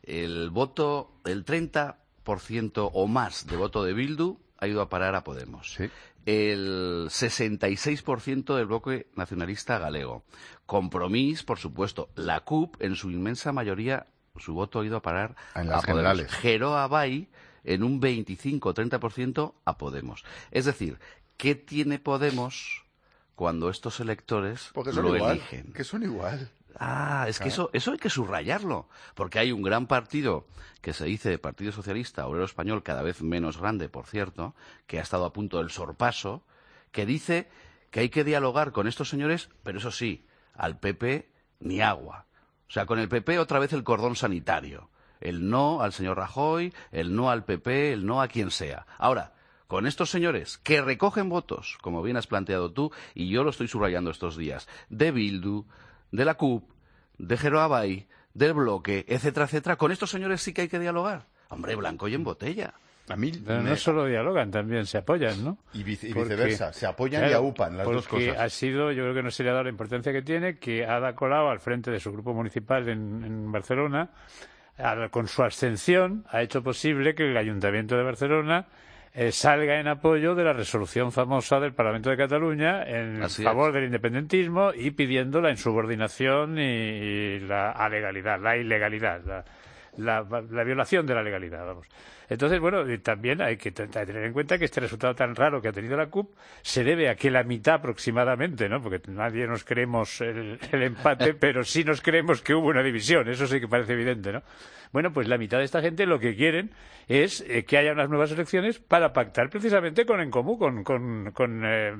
El voto, el treinta por ciento o más de voto de Bildu ha ido a parar a Podemos. Sí. El sesenta y seis por ciento del bloque nacionalista galego. Compromís, por supuesto. La C U P, en su inmensa mayoría, su voto ha ido a parar en a las Podemos. Generales. Geroa Bai, en un veinticinco o treinta por ciento, a Podemos. Es decir, ¿qué tiene Podemos cuando estos electores Porque son lo igual, eligen? que son igual. Ah, es que eso, eso hay que subrayarlo, porque hay un gran partido que se dice Partido Socialista Obrero Español, cada vez menos grande, por cierto, que ha estado a punto del sorpaso, que dice que hay que dialogar con estos señores, pero eso sí, al P P ni agua. O sea, con el P P otra vez el cordón sanitario. El no al señor Rajoy, el no al P P, el no a quien sea. Ahora, con estos señores que recogen votos, como bien has planteado tú, y yo lo estoy subrayando estos días, de Bildu, de la C U P, de Geroabay, del Bloque, etcétera, etcétera, con estos señores sí que hay que dialogar. Hombre, blanco y en botella. A mí Pero me... no solo dialogan, también se apoyan, ¿no? Y, vice, y porque, viceversa, se apoyan claro, y aupan las dos porque cosas. ha sido, yo creo que no se le ha dado la importancia que tiene, que Ada Colau, al frente de su grupo municipal en, en Barcelona, a, con su abstención, ha hecho posible que el Ayuntamiento de Barcelona eh, salga en apoyo de la resolución famosa del Parlamento de Cataluña en Así favor es. del independentismo y pidiendo la insubordinación y, y la alegalidad, la ilegalidad, la, la, la violación de la legalidad, vamos. Entonces, bueno, y también hay que t- tener en cuenta que este resultado tan raro que ha tenido la C U P se debe a que la mitad aproximadamente, ¿no? Porque nadie nos creemos el, el empate, pero sí nos creemos que hubo una división, eso sí que parece evidente, ¿no? Bueno, pues la mitad de esta gente lo que quieren es eh, que haya unas nuevas elecciones para pactar precisamente con En Comú, con, con, con eh,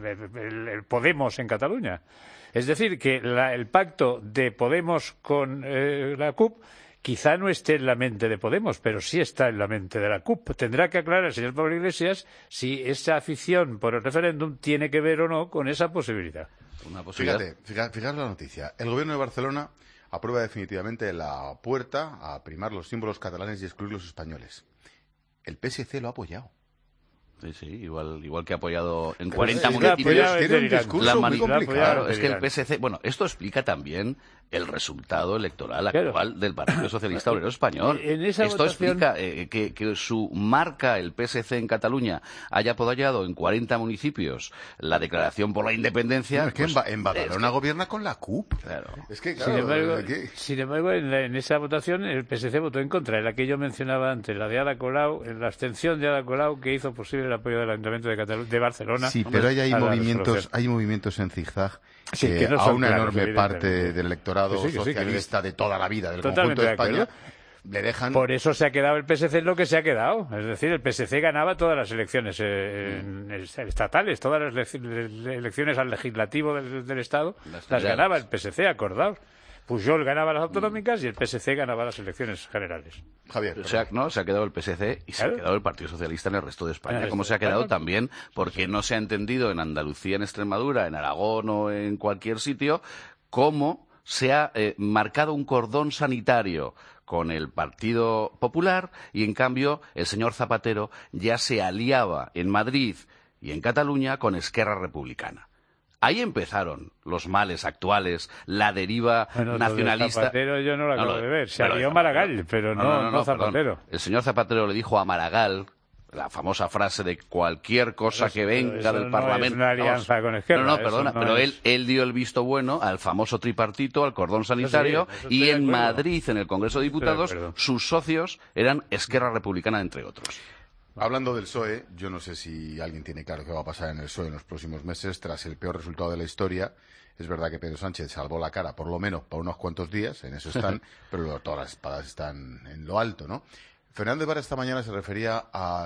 el, el Podemos en Cataluña. Es decir, que la, el pacto de Podemos con eh, la C U P quizá no esté en la mente de Podemos, pero sí está en la mente de la C U P. Tendrá que aclarar el señor Pablo Iglesias si esa afición por el referéndum tiene que ver o no con esa posibilidad. Una posibilidad. Fíjate, fíjate, fijaros la noticia. El gobierno de Barcelona aprueba definitivamente la puerta a primar los símbolos catalanes y excluir los españoles. El P S C lo ha apoyado. Sí, sí, igual, igual que ha apoyado en Pero cuarenta es que municipios. tiene un discurso la muy mani- complicado. Claro, es que el P S C, bueno, esto explica también el resultado electoral actual Claro. del Partido Socialista Obrero Español. En esa esto votación- explica eh, que, que su marca, el P S C en Cataluña, haya apoyado en cuarenta municipios la declaración por la independencia. No, es que pues, en, Ba- en Badalona es que- gobierna con la C U P. Claro. Es que, Sin claro, embargo, ¿qué? sin embargo en, la- en esa votación el P S C votó en contra, en la que yo mencionaba antes, la de Ada Colau, en la abstención de Ada Colau que hizo posible el apoyo del Ayuntamiento de, Catalu- de Barcelona. Sí, pero ahí hay a la movimientos, resolución. hay movimientos en zigzag Sí, que, que no a son una claros, enorme evidentemente. parte del electorado Que sí, que sí, que socialista de toda la vida del Totalmente conjunto de de España acuerdo. le dejan. Por eso se ha quedado el P S C en lo que se ha quedado. Es decir, el P S C ganaba todas las elecciones eh, en- estatales, todas las lec- le- elecciones al legislativo del, del Estado, Las las generales. ganaba el P S C, acordaos. Pujol ganaba las autonómicas y el P S C ganaba las elecciones generales. Javier, O sea, no, se ha quedado el P S C y se Claro. ha quedado el Partido Socialista en el resto de España, En el como resto se ha de quedado España. también porque no se ha entendido en Andalucía, en Extremadura, en Aragón o en cualquier sitio, cómo se ha eh, marcado un cordón sanitario con el Partido Popular y, en cambio, el señor Zapatero ya se aliaba en Madrid y en Cataluña con Esquerra Republicana. Ahí empezaron los males actuales, la deriva Bueno, lo de nacionalista. Zapatero yo no lo acabo lo- de ver. Se pero alió de Maragall, pero no, no, perdón. Zapatero. El señor Zapatero le dijo a Maragall la famosa frase de cualquier cosa Pero que eso- venga eso del no Parlamento. es una alianza Vamos. con Esquerra, No, no, eso perdona, no pero es- él, él dio el visto bueno al famoso tripartito, al cordón sanitario, eso estoy y de en acuerdo. Madrid, en el Congreso de Estoy de Diputados, acuerdo. sus socios eran Esquerra Republicana, entre otros. Hablando del P S O E, yo no sé si alguien tiene claro qué va a pasar en el P S O E en los próximos meses tras el peor resultado de la historia. Es verdad que Pedro Sánchez salvó la cara, por lo menos, para unos cuantos días, en eso están, pero lo- todas las espadas están en lo alto, ¿no? Fernando Ibarra esta mañana se refería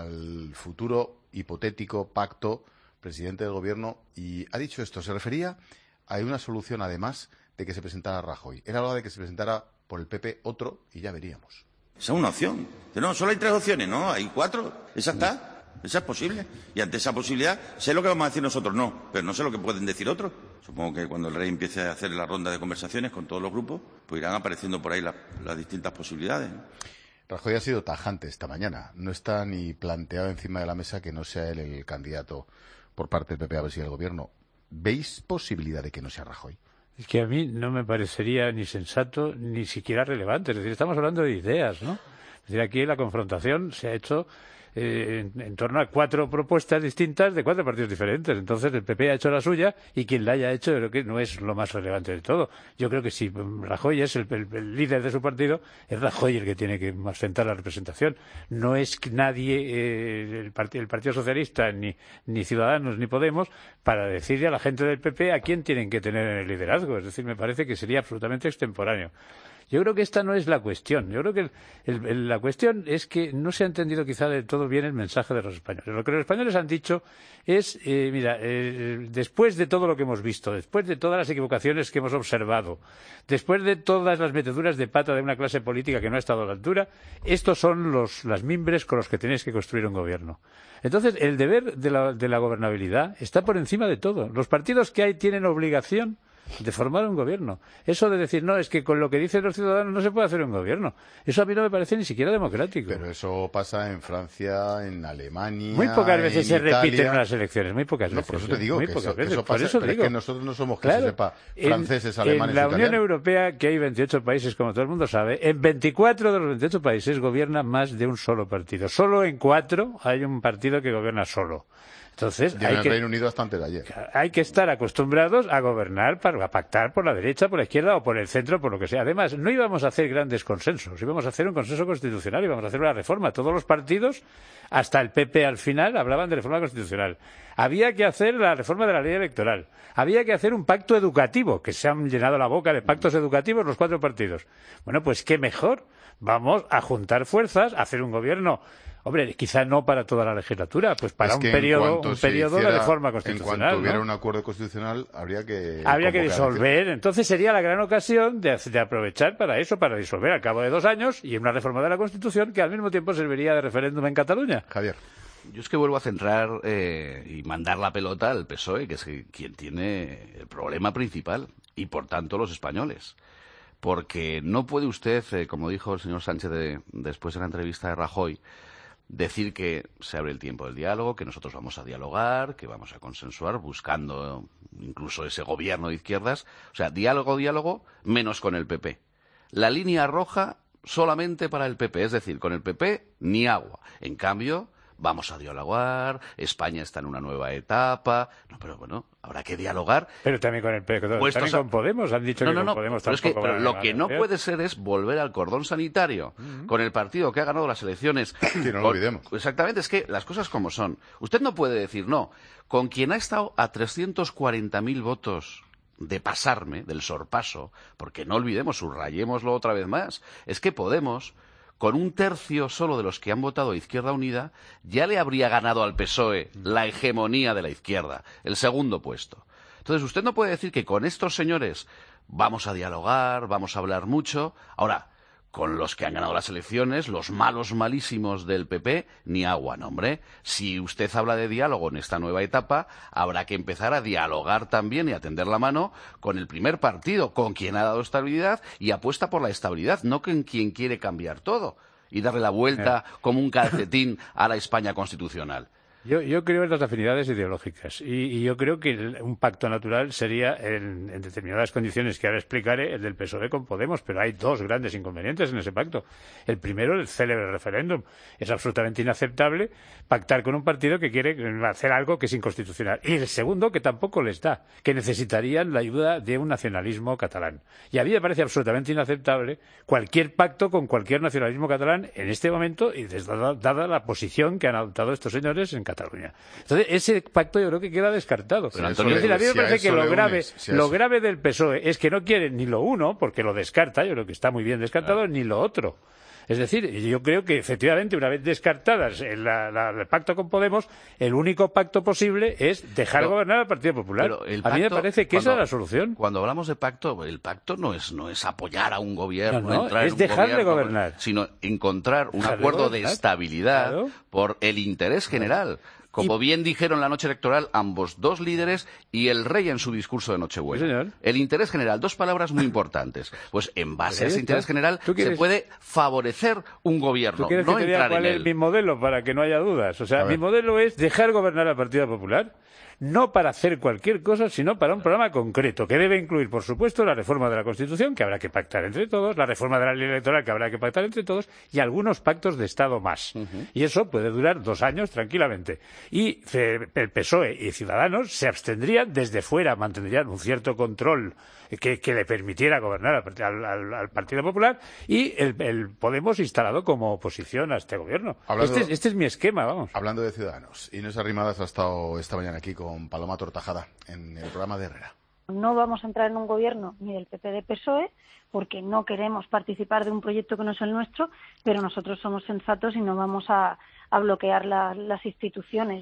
al futuro hipotético pacto presidente del gobierno y ha dicho esto, se refería a una solución además de que se presentara Rajoy. Era hora de que se presentara por el P P otro y ya veríamos. Esa es una opción. Dice, no, solo hay tres opciones, no, hay cuatro. Esa está. Esa es posible. Y ante esa posibilidad, sé lo que vamos a decir nosotros, no, pero no sé lo que pueden decir otros. Supongo que cuando el rey empiece a hacer la ronda de conversaciones con todos los grupos, pues irán apareciendo por ahí la- las distintas posibilidades. Rajoy ha sido tajante esta mañana. No está ni planteado encima de la mesa que no sea él el candidato por parte del P P a presidir el gobierno. ¿Veis posibilidad de que no sea Rajoy? Es que a mí no me parecería ni sensato ni siquiera relevante. Es decir, estamos hablando de ideas, ¿no? Es decir, aquí la confrontación se ha hecho eh, en, en torno a cuatro propuestas distintas de cuatro partidos diferentes. Entonces el P P ha hecho la suya y quien la haya hecho yo creo que no es lo más relevante de todo. Yo creo que si Rajoy es el, el, el líder de su partido, es Rajoy el que tiene que ostentar la representación. No es nadie, eh, el, part el Partido Socialista, ni, ni Ciudadanos, ni Podemos, para decirle a la gente del P P a quién tienen que tener en el liderazgo. Es decir, me parece que sería absolutamente extemporáneo. Yo creo que esta no es la cuestión. Yo creo que el, el, el, la cuestión es que no se ha entendido quizá del todo bien el mensaje de los españoles. Lo que los españoles han dicho es, eh, mira, eh, después de todo lo que hemos visto, después de todas las equivocaciones que hemos observado, después de todas las meteduras de pata de una clase política que no ha estado a la altura, estos son los, las mimbres con los que tenéis que construir un gobierno. Entonces, el deber de la, de la gobernabilidad está por encima de todo. Los partidos que hay tienen obligación de formar un gobierno. Eso de decir, no, es que con lo que dicen los ciudadanos no se puede hacer un gobierno. Eso a mí no me parece ni siquiera democrático. Pero eso pasa en Francia, en Alemania, muy pocas veces se Italia. repiten las elecciones, muy pocas no, veces. Por eso te digo muy que, pocas eso, que veces. eso pasa, por eso pero digo. es que nosotros no somos que claro, se sepa franceses, en, alemanes, en la italianos. Unión Europea, que hay veintiocho países, como todo el mundo sabe, en veinticuatro de los veintiocho países gobierna más de un solo partido. Solo en cuatro hay un partido que gobierna solo. Entonces, y en hay el que, Reino Unido hasta antes de ayer. Hay que estar acostumbrados a gobernar, para, a pactar por la derecha, por la izquierda o por el centro, por lo que sea. Además, no íbamos a hacer grandes consensos, íbamos a hacer un consenso constitucional, íbamos a hacer una reforma. Todos los partidos, hasta el P P al final, hablaban de reforma constitucional. Había que hacer la reforma de la ley electoral. Había que hacer un pacto educativo, que se han llenado la boca de pactos educativos los cuatro partidos. Bueno, pues qué mejor. Vamos a juntar fuerzas, a hacer un gobierno. Hombre, quizá no para toda la legislatura, pues para un periodo, un periodo de reforma constitucional. En cuanto hubiera ¿no? un acuerdo constitucional, habría que habría que disolver. Entonces sería la gran ocasión de, de aprovechar para eso, para disolver al cabo de dos años y una reforma de la Constitución que al mismo tiempo serviría de referéndum en Cataluña. Javier. Yo es que vuelvo a centrar eh, y mandar la pelota al P S O E, que es quien tiene el problema principal, y por tanto los españoles. Porque no puede usted, eh, como dijo el señor Sánchez de, después de la entrevista de Rajoy, decir que se abre el tiempo del diálogo, que nosotros vamos a dialogar, que vamos a consensuar, buscando incluso ese gobierno de izquierdas. O sea, diálogo, diálogo, menos con el P P. La línea roja solamente para el P P, es decir, con el P P ni agua. En cambio, vamos a dialogar, España está en una nueva etapa. No, pero bueno, habrá que dialogar. Pero también con el P P, pues también con Podemos, han dicho no, que no, con no, Podemos pero tampoco. Es que, pero lo van a que no negociar. puede ser es volver al cordón sanitario uh-huh. con el partido que ha ganado las elecciones. Que no lo olvidemos. Exactamente, es que las cosas como son. Usted no puede decir, no, con quien ha estado a trescientos cuarenta mil votos de pasarme, del sorpaso, porque no olvidemos, subrayémoslo otra vez más, es que Podemos, con un tercio solo de los que han votado a Izquierda Unida, ya le habría ganado al P S O E la hegemonía de la izquierda, el segundo puesto. Entonces, usted no puede decir que con estos señores vamos a dialogar, vamos a hablar mucho. Ahora, con los que han ganado las elecciones, los malos malísimos del P P, ni agua, no, hombre. Si usted habla de diálogo en esta nueva etapa, habrá que empezar a dialogar también y a tender la mano con el primer partido, con quien ha dado estabilidad y apuesta por la estabilidad, no con quien quiere cambiar todo y darle la vuelta como un calcetín a la España constitucional. Yo, yo creo en las afinidades ideológicas y, y yo creo que el, un pacto natural sería, en, en determinadas condiciones que ahora explicaré, el del P S O E con Podemos, pero hay dos grandes inconvenientes en ese pacto. El primero, el célebre referéndum. Es absolutamente inaceptable pactar con un partido que quiere hacer algo que es inconstitucional. Y el segundo, que tampoco les da, que necesitarían la ayuda de un nacionalismo catalán. Y a mí me parece absolutamente inaceptable cualquier pacto con cualquier nacionalismo catalán en este momento y desde, dada la posición que han adoptado estos señores en Cataluña. Entonces, ese pacto yo creo que queda descartado. Pero, Antonio, es decir, a mí me si parece que lo unes, grave, si lo grave del P S O E es que no quiere ni lo uno, porque lo descarta, yo creo que está muy bien descartado, claro, ni lo otro. Es decir, yo creo que efectivamente, una vez descartadas el, la, la, el pacto con Podemos, el único pacto posible es dejar pero, gobernar al Partido Popular. El a mí me parece que cuando, esa es la solución. Cuando hablamos de pacto, el pacto no es, no es apoyar a un gobierno, no, no, entrar es en un dejar gobierno, de gobernar, sino encontrar un dejar acuerdo de, de estabilidad claro. por el interés general. Como y... bien dijeron la noche electoral ambos dos líderes y el rey en su discurso de Nochebuena. Sí, el interés general, dos palabras muy importantes. Pues en base a ese interés general quieres... se puede favorecer un gobierno, ¿Tú quieres no que te entrar diga cuál en es él? Mi modelo, para que no haya dudas. O sea, mi modelo es dejar gobernar al Partido Popular. no para hacer cualquier cosa, sino para un programa concreto, que debe incluir, por supuesto, la reforma de la Constitución, que habrá que pactar entre todos, la reforma de la ley electoral, que habrá que pactar entre todos, y algunos pactos de Estado más. Uh-huh. Y eso puede durar dos años tranquilamente. Y el P S O E y Ciudadanos se abstendrían desde fuera, mantendrían un cierto control que, que le permitiera gobernar al, al, al Partido Popular, y el, el Podemos instalado como oposición a este gobierno. Hablando, este, es, este es mi esquema, vamos. Hablando de Ciudadanos, Inés Arrimadas ha estado esta mañana aquí con Paloma Tortajada en el programa de Herrera. No vamos a entrar en un gobierno ni del P P de P S O E porque no queremos participar de un proyecto que no es el nuestro, pero nosotros somos sensatos y no vamos a, a bloquear la, las instituciones.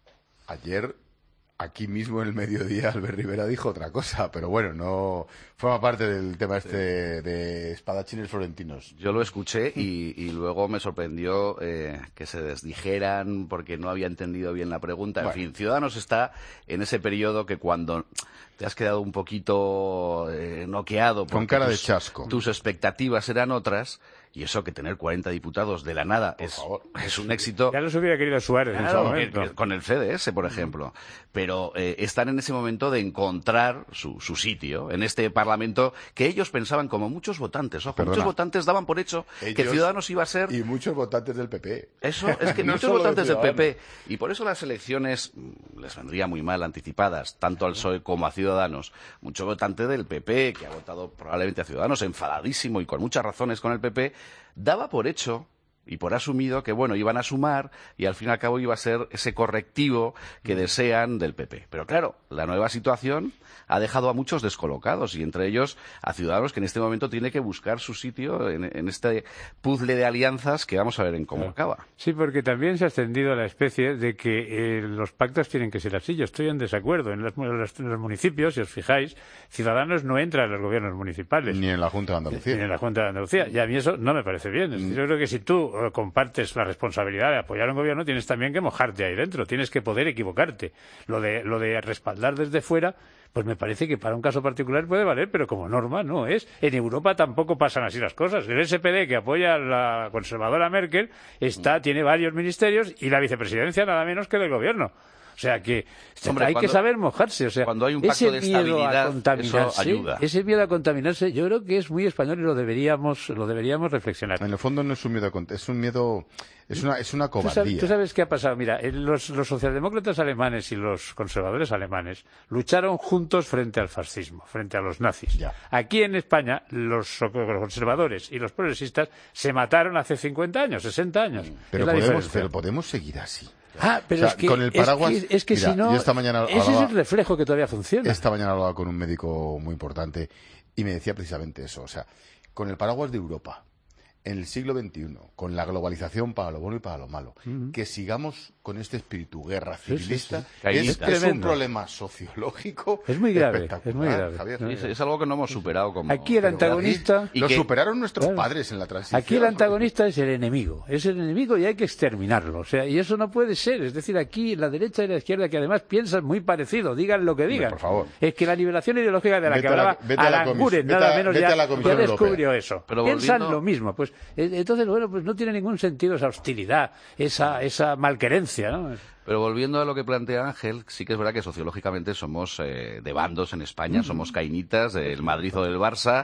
Ayer, aquí mismo en el mediodía, Albert Rivera dijo otra cosa, pero bueno, no forma parte del tema este de espadachines florentinos. Yo lo escuché y, y luego me sorprendió eh, que se desdijeran porque no había entendido bien la pregunta. En bueno. fin, Ciudadanos está en ese periodo que cuando te has quedado un poquito eh, noqueado con cara tus, de chasco, tus expectativas eran otras. Y eso que tener cuarenta diputados de la nada es, es un éxito. Ya los hubiera querido Suárez claro, en ese momento. Que, con el C D S, por ejemplo. Pero eh, están en ese momento de encontrar su, su sitio en este Parlamento que ellos pensaban, como muchos votantes, ojo, Perdona. muchos votantes daban por hecho ellos que Ciudadanos iba a ser... Y muchos votantes del P P. Eso, es que no muchos votantes de del P P. Y por eso las elecciones les vendría muy mal anticipadas, tanto al P S O E como a Ciudadanos. Mucho votante del P P, que ha votado probablemente a Ciudadanos, enfadadísimo y con muchas razones con el P P, daba por hecho y por asumido que, bueno, iban a sumar y al fin y al cabo iba a ser ese correctivo que desean del P P. Pero claro, la nueva situación ha dejado a muchos descolocados y entre ellos a Ciudadanos, que en este momento tiene que buscar su sitio en, en este puzzle de alianzas que vamos a ver en cómo claro. acaba. Sí, porque también se ha extendido la especie de que eh, los pactos tienen que ser así. Yo estoy en desacuerdo. En los, en los, en los municipios, si os fijáis, Ciudadanos no entra en los gobiernos municipales. Ni en la Junta de Andalucía. Ni en la Junta de Andalucía. Y a mí eso no me parece bien. Mm. Yo creo que si tú eh, compartes la responsabilidad de apoyar a un gobierno, tienes también que mojarte ahí dentro. Tienes que poder equivocarte. Lo de, lo de respaldar desde fuera, pues me parece que para un caso particular puede valer, pero como norma no es. En Europa tampoco pasan así las cosas. El S P D, que apoya a la conservadora Merkel, está, tiene varios ministerios y la vicepresidencia nada menos que del gobierno. O sea que Hombre, hay cuando, que saber mojarse. O sea, cuando hay un pacto de estabilidad, eso ayuda. Ese miedo a contaminarse, yo creo que es muy español y lo deberíamos, lo deberíamos reflexionar. En el fondo no es un miedo a contaminarse, es un miedo, es una, es una cobardía. ¿Tú sabes, ¿Tú sabes qué ha pasado? Mira, los, los socialdemócratas alemanes y los conservadores alemanes lucharon juntos frente al fascismo, frente a los nazis. Ya. Aquí en España, los conservadores y los progresistas se mataron hace cincuenta años, sesenta años. Pero, podemos, pero podemos seguir así. Ah, pero o sea, es que, con el paraguas, es que, es que mira, si no, esta mañana ese hablaba, es el reflejo que todavía funciona. Esta mañana hablaba con un médico muy importante y me decía precisamente eso. O sea, con el paraguas de Europa, en el siglo veintiuno, con la globalización para lo bueno y para lo malo, uh-huh. que sigamos con este espíritu guerra civilista, sí, sí, sí. Es, es un problema sociológico es muy grave, espectacular, es muy grave. Javier. Es, es algo que no hemos superado como... Aquí el antagonista... Y lo que, superaron nuestros claro, padres en la transición. Aquí el antagonista es el enemigo, es el enemigo y hay que exterminarlo. O sea, y eso no puede ser. Es decir, aquí la derecha y la izquierda, que además piensan muy parecido, digan lo que digan. Por favor. Es que la liberación ideológica de la vete que hablaba Alan Guren, nada menos ya, ya descubrió eso. Pero piensan volviendo... lo mismo. Pues entonces, bueno, pues no tiene ningún sentido esa hostilidad, esa, esa malquerencia, ¿no? Pero volviendo a lo que plantea Ángel, sí que es verdad que sociológicamente somos eh, de bandos en España, mm-hmm. somos cainitas del Madrid o del Barça,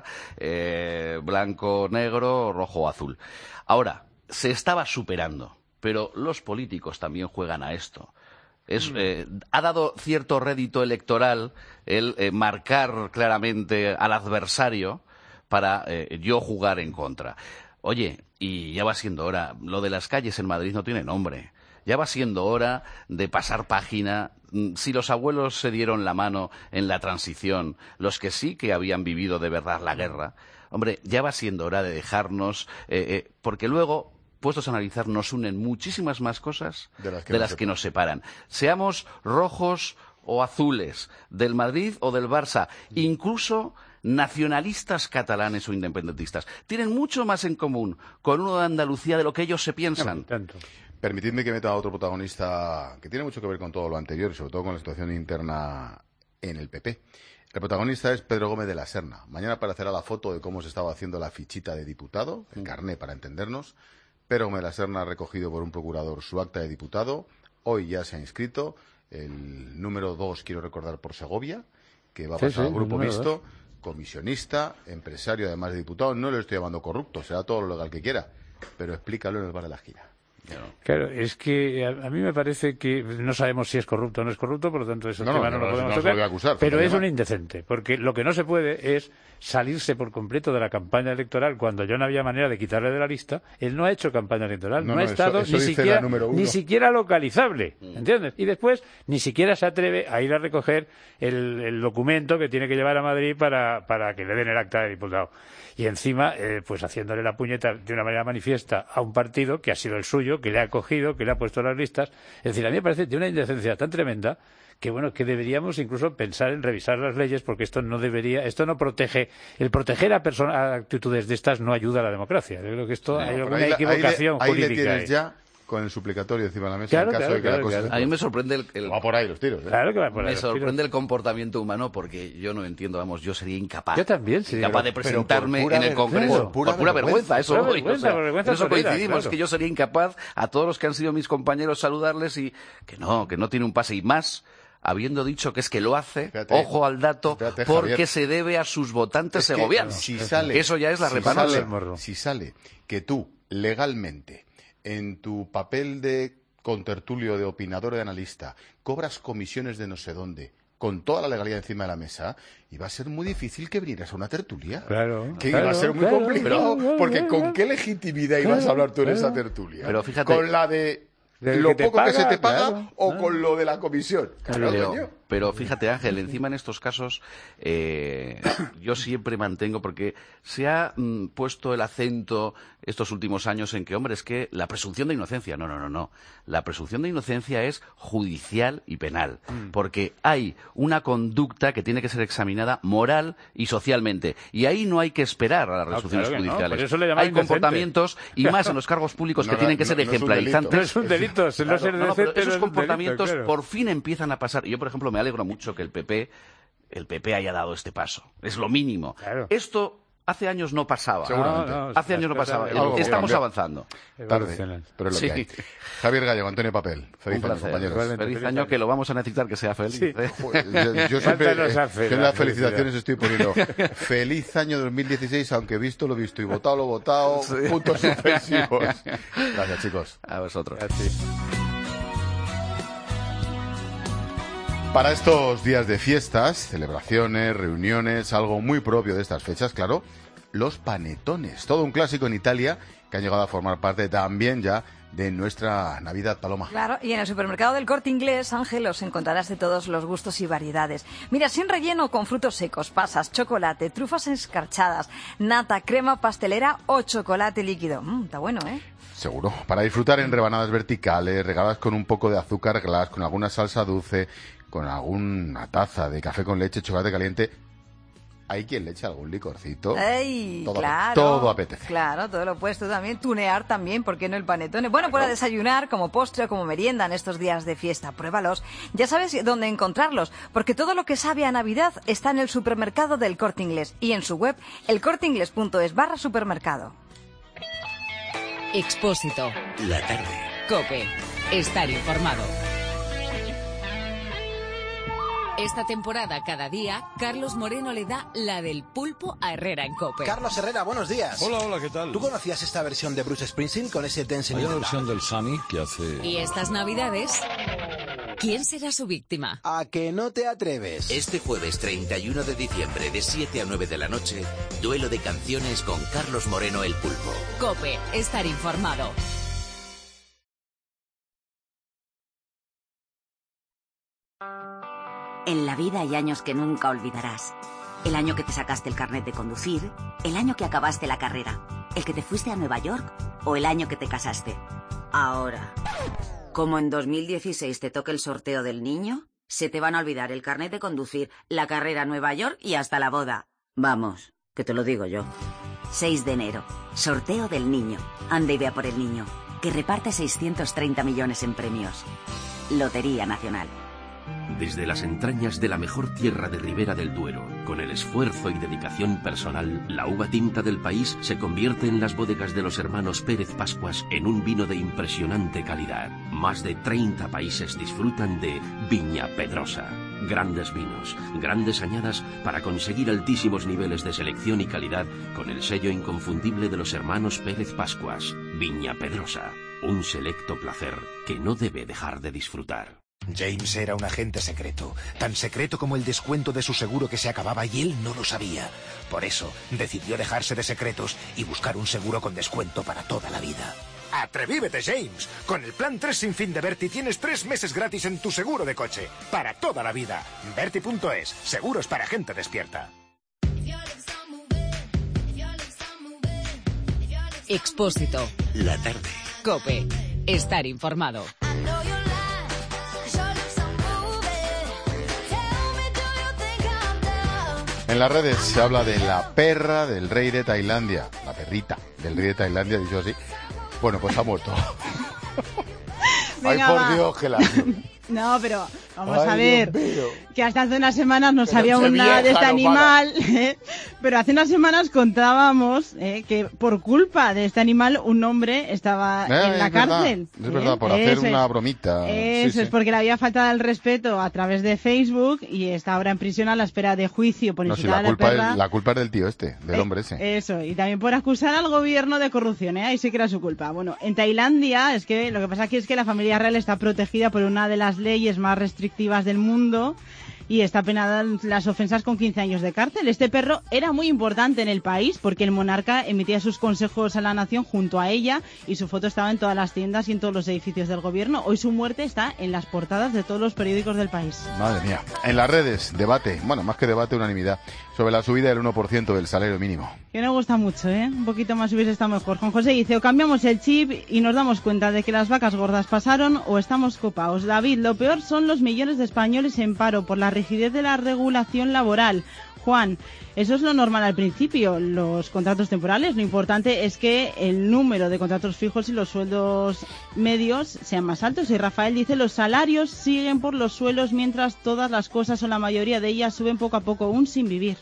eh, blanco, negro, rojo o azul. Ahora, se estaba superando, pero los políticos también juegan a esto. Es, eh, ha dado cierto rédito electoral el eh, marcar claramente al adversario para eh, yo jugar en contra. Oye, y ya va siendo hora, lo de las calles en Madrid no tiene nombre. Ya va siendo hora de pasar página. Si los abuelos se dieron la mano en la transición, los que sí que habían vivido de verdad la guerra, hombre, ya va siendo hora de dejarnos, eh, eh, porque luego, puestos a analizar, nos unen muchísimas más cosas de las que, de nos, las que nos separan. Seamos rojos o azules, del Madrid o del Barça, incluso nacionalistas catalanes o independentistas. Tienen mucho más en común con uno de Andalucía de lo que ellos se piensan. Tanto. Permitidme que meta a otro protagonista que tiene mucho que ver con todo lo anterior y sobre todo con la situación interna en el P P. El protagonista es Pedro Gómez de la Serna. Mañana aparecerá la foto de cómo se estaba haciendo la fichita de diputado, el carné para entendernos. Pedro Gómez de la Serna ha recogido por un procurador su acta de diputado. Hoy ya se ha inscrito el número dos, quiero recordar, por Segovia, que va a Sí, pasar sí, al grupo el número mixto, dos. comisionista, empresario, además de diputado. No le estoy llamando corrupto, será todo lo legal que quiera, pero explícalo en el bar de la esquina. Claro, es que a, a mí me parece que no sabemos si es corrupto o no es corrupto, por lo tanto ese No, no, tema no, no, lo no, podemos no se tocar, lo voy a acusar, pero faltaría es un más. indecente, porque lo que no se puede es salirse por completo de la campaña electoral cuando ya no había manera de quitarle de la lista. Él no ha hecho campaña electoral, no, No, ha no, estado eso- eso ni, dice la siquiera, número uno. ni siquiera localizable, ¿entiendes? Y después ni siquiera se atreve a ir a recoger el, el documento que tiene que llevar a Madrid para, para que le den el acta de diputado. Y encima, eh, pues haciéndole la puñeta de una manera manifiesta a un partido que ha sido el suyo, que le ha acogido, que le ha puesto las listas. Es decir, a mí me parece de una indecencia tan tremenda que bueno, que deberíamos incluso pensar en revisar las leyes, porque esto no debería, esto no protege, el proteger a personas, a actitudes de estas no ayuda a la democracia. Yo creo que esto No, hay pero alguna ahí la- ahí le- equivocación ahí le jurídica. tienes ahí. ya con el suplicatorio encima de la mesa Claro, en caso claro, de que la claro, cosa claro. se A mí me sorprende el, el- va por ahí los tiros, ¿eh? Claro que va por ahí me los tiros. sorprende el comportamiento humano porque yo no entiendo, vamos, yo sería incapaz. Yo también, sí. Incapaz de Pero- presentarme pero por pura en el ver- Congreso. claro, por pura pura, vergüenza, vergüenza, eso pura voy. vergüenza, o sea, por vergüenza en eso torera, coincidimos, claro. que yo sería incapaz a todos los que han sido mis compañeros saludarles y que no, que no tiene un pase y más. Habiendo dicho que es que lo hace, Fíjate, ojo al dato, fíjate, porque Javier. se debe a sus votantes Es que segovianos. si sale, Que eso ya es la si reparación. sale, si sale que tú, legalmente, en tu papel de contertulio, de opinador, de analista, cobras comisiones de no sé dónde, con toda la legalidad encima de la mesa, iba a ser muy difícil que vinieras a una tertulia. Claro, Que claro, iba a ser muy claro, complicado, claro, claro, porque claro. ¿con qué legitimidad ibas a hablar tú en esa tertulia? Pero fíjate- ¿Con la de Del lo que te poco que paga, se te paga claro, o claro. con lo de la comisión? Claro, Pero, coño. pero fíjate, Ángel, encima en estos casos eh, yo siempre mantengo, porque se ha mm, puesto el acento estos últimos años en que, hombre, es que la presunción de inocencia, no, no, no, no. La presunción de inocencia es judicial y penal, porque hay una conducta que tiene que ser examinada moral y socialmente, y ahí no hay que esperar a las No, resoluciones claro que no, judiciales. por eso le llaman Hay indecente. comportamientos, y más en los cargos públicos, No, que no, tienen que no, ser no es un ejemplarizantes. No es un delito, si no Claro, ser no, no, decente, pero no es esos un comportamientos delito, claro. por fin empiezan a pasar. Yo, por ejemplo, me alegro mucho que el P P, el P P haya dado este paso. Es lo mínimo. Claro. Esto hace años no pasaba. Seguramente. No, no, Hace las años no cosas pasaba. algo Estamos cambia. avanzando. Tarde, pero es lo Sí. que hay. Javier Gallego, Antonio Papel. Feliz Un año, placer. compañeros. Igualmente. Feliz Feliz año, año. que lo vamos a necesitar que sea feliz. Sí. ¿eh? Joder, Yo, yo siempre Falta nos eh, hace yo en la las felicitaciones felicidad. estoy poniendo feliz año dos mil dieciséis, aunque visto lo visto y votado lo votado, puntos suspensivos. Gracias, chicos. A vosotros. Para estos días de fiestas, celebraciones, reuniones, algo muy propio de estas fechas, claro, los panetones. Todo un clásico en Italia que han llegado a formar parte también ya de nuestra Navidad, Paloma. Claro, y en el supermercado del Corte Inglés, Ángel, los encontrarás de todos los gustos y variedades. Mira, sin relleno, con frutos secos, pasas, chocolate, trufas escarchadas, nata, crema pastelera o chocolate líquido. Mm, está bueno, ¿eh? Seguro. Para disfrutar en rebanadas verticales, regaladas con un poco de azúcar glass, con alguna salsa dulce, con alguna taza de café con leche, chocolate caliente. Hay quien le echa algún licorcito. ¡Ey! Todo, claro. todo apetece. Claro, todo lo opuesto también. Tunear también, ¿por qué no el panetone? Bueno, para desayunar, como postre o como merienda en estos días de fiesta. Pruébalos. Ya sabes dónde encontrarlos, porque todo lo que sabe a Navidad está en el supermercado del Corte Inglés y en su web, elcorteinglés.es barra supermercado. Expósito. La tarde. COPE. Estar informado. Esta temporada, cada día, Carlos Moreno le da la del pulpo a Herrera en COPE. Carlos Herrera, buenos días. Hola, hola, ¿qué tal? ¿Tú conocías esta versión de Bruce Springsteen con ese Dancing Hay in una the versión Dark? del Sunny que hace... Y estas navidades, ¿quién será su víctima? A que no te atreves. Este jueves treinta y uno de diciembre, de siete a nueve de la noche, duelo de canciones con Carlos Moreno el Pulpo. COPE. Estar informado. En la vida hay años que nunca olvidarás. El año que te sacaste el carnet de conducir, el año que acabaste la carrera, el que te fuiste a Nueva York o el año que te casaste. Ahora, como en dos mil dieciséis te toque el sorteo del niño, se te van a olvidar el carnet de conducir, la carrera a Nueva York y hasta la boda. Vamos, que te lo digo yo. seis de enero, sorteo del niño. Anda y vea por el niño, que reparte seiscientos treinta millones en premios. Lotería Nacional. Desde las entrañas de la mejor tierra de Ribera del Duero, con el esfuerzo y dedicación personal, la uva tinta del país se convierte en las bodegas de los hermanos Pérez Pascuas en un vino de impresionante calidad. Más de treinta países disfrutan de Viña Pedrosa. Grandes vinos, grandes añadas para conseguir altísimos niveles de selección y calidad con el sello inconfundible de los hermanos Pérez Pascuas. Viña Pedrosa, un selecto placer que no debe dejar de disfrutar. James era un agente secreto, tan secreto como el descuento de su seguro que se acababa y él no lo sabía. Por eso decidió dejarse de secretos y buscar un seguro con descuento para toda la vida. ¡Atrevívete, James! Con el plan tres sin fin de Berti tienes tres meses gratis en tu seguro de coche, para toda la vida. Berti punto es, seguros para gente despierta. Expósito. La tarde. COPE. Estar informado. En las redes se habla de la perra del rey de Tailandia, la perrita del rey de Tailandia, dicho así. Bueno, pues ha muerto. Venga, Ay, por va. Dios, que la... No, pero vamos Ay, a ver, Dios mío. que hasta hace unas semanas no Pero sabíamos qué nada de vieja, este no animal, ¿eh? Pero hace unas semanas contábamos eh, que por culpa de este animal un hombre estaba Eh, en la es verdad, cárcel. es ¿eh? verdad, por hacer Eso una es. bromita. Eso Sí, es sí. porque le había faltado el respeto a través de Facebook y está ahora en prisión a la espera de juicio por No, si insultar la a la culpa, perra. es, la culpa es del tío este, del Eh, hombre ese. Eso, y también por acusar al gobierno de corrupción, ¿eh? Ahí sí que era su culpa. Bueno, en Tailandia, es que lo que pasa aquí es que la familia real está protegida por una de las leyes más restrictivas del mundo y está penada las ofensas con quince años de cárcel. Este perro era muy importante en el país porque el monarca emitía sus consejos a la nación junto a ella y su foto estaba en todas las tiendas y en todos los edificios del gobierno. Hoy su muerte está en las portadas de todos los periódicos del país. Madre mía. En las redes, debate, bueno, más que debate, unanimidad, sobre la subida del uno por ciento del salario mínimo. Que no gusta mucho, ¿eh? Un poquito más hubiese estado mejor. Juan José dice, o cambiamos el chip y nos damos cuenta de que las vacas gordas pasaron o estamos copaos. David, lo peor son los millones de españoles en paro por la rigidez de la regulación laboral. Juan, eso es lo normal al principio, los contratos temporales. Lo importante es que el número de contratos fijos y los sueldos medios sean más altos. Y Rafael dice, los salarios siguen por los suelos mientras todas las cosas o la mayoría de ellas suben poco a poco, aún sin vivir.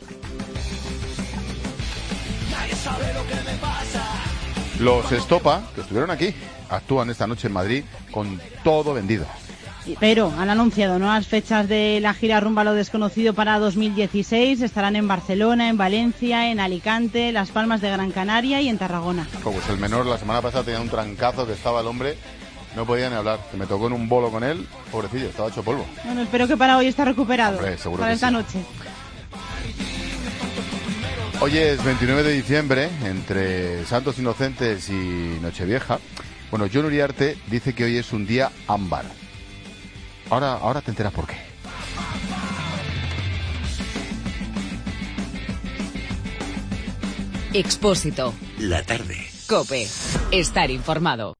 Los Estopa, que estuvieron aquí, actúan esta noche en Madrid con todo vendido. Pero han anunciado nuevas fechas de la gira Rumba a lo Desconocido para dos mil dieciséis. Estarán en Barcelona, en Valencia, en Alicante, Las Palmas de Gran Canaria y en Tarragona. Pues el menor la semana pasada tenía un trancazo que estaba el hombre, no podía ni hablar. Que me tocó en un bolo con él, pobrecillo, estaba hecho polvo. Bueno, espero que para hoy esté recuperado. Hombre, seguro para que esta sí. noche. Hoy es veintinueve de diciembre, entre Santos Inocentes y Nochevieja. Bueno, John Uriarte dice que hoy es un día ámbar. Ahora, ahora te enteras por qué. Expósito. La tarde. COPE. Estar informado.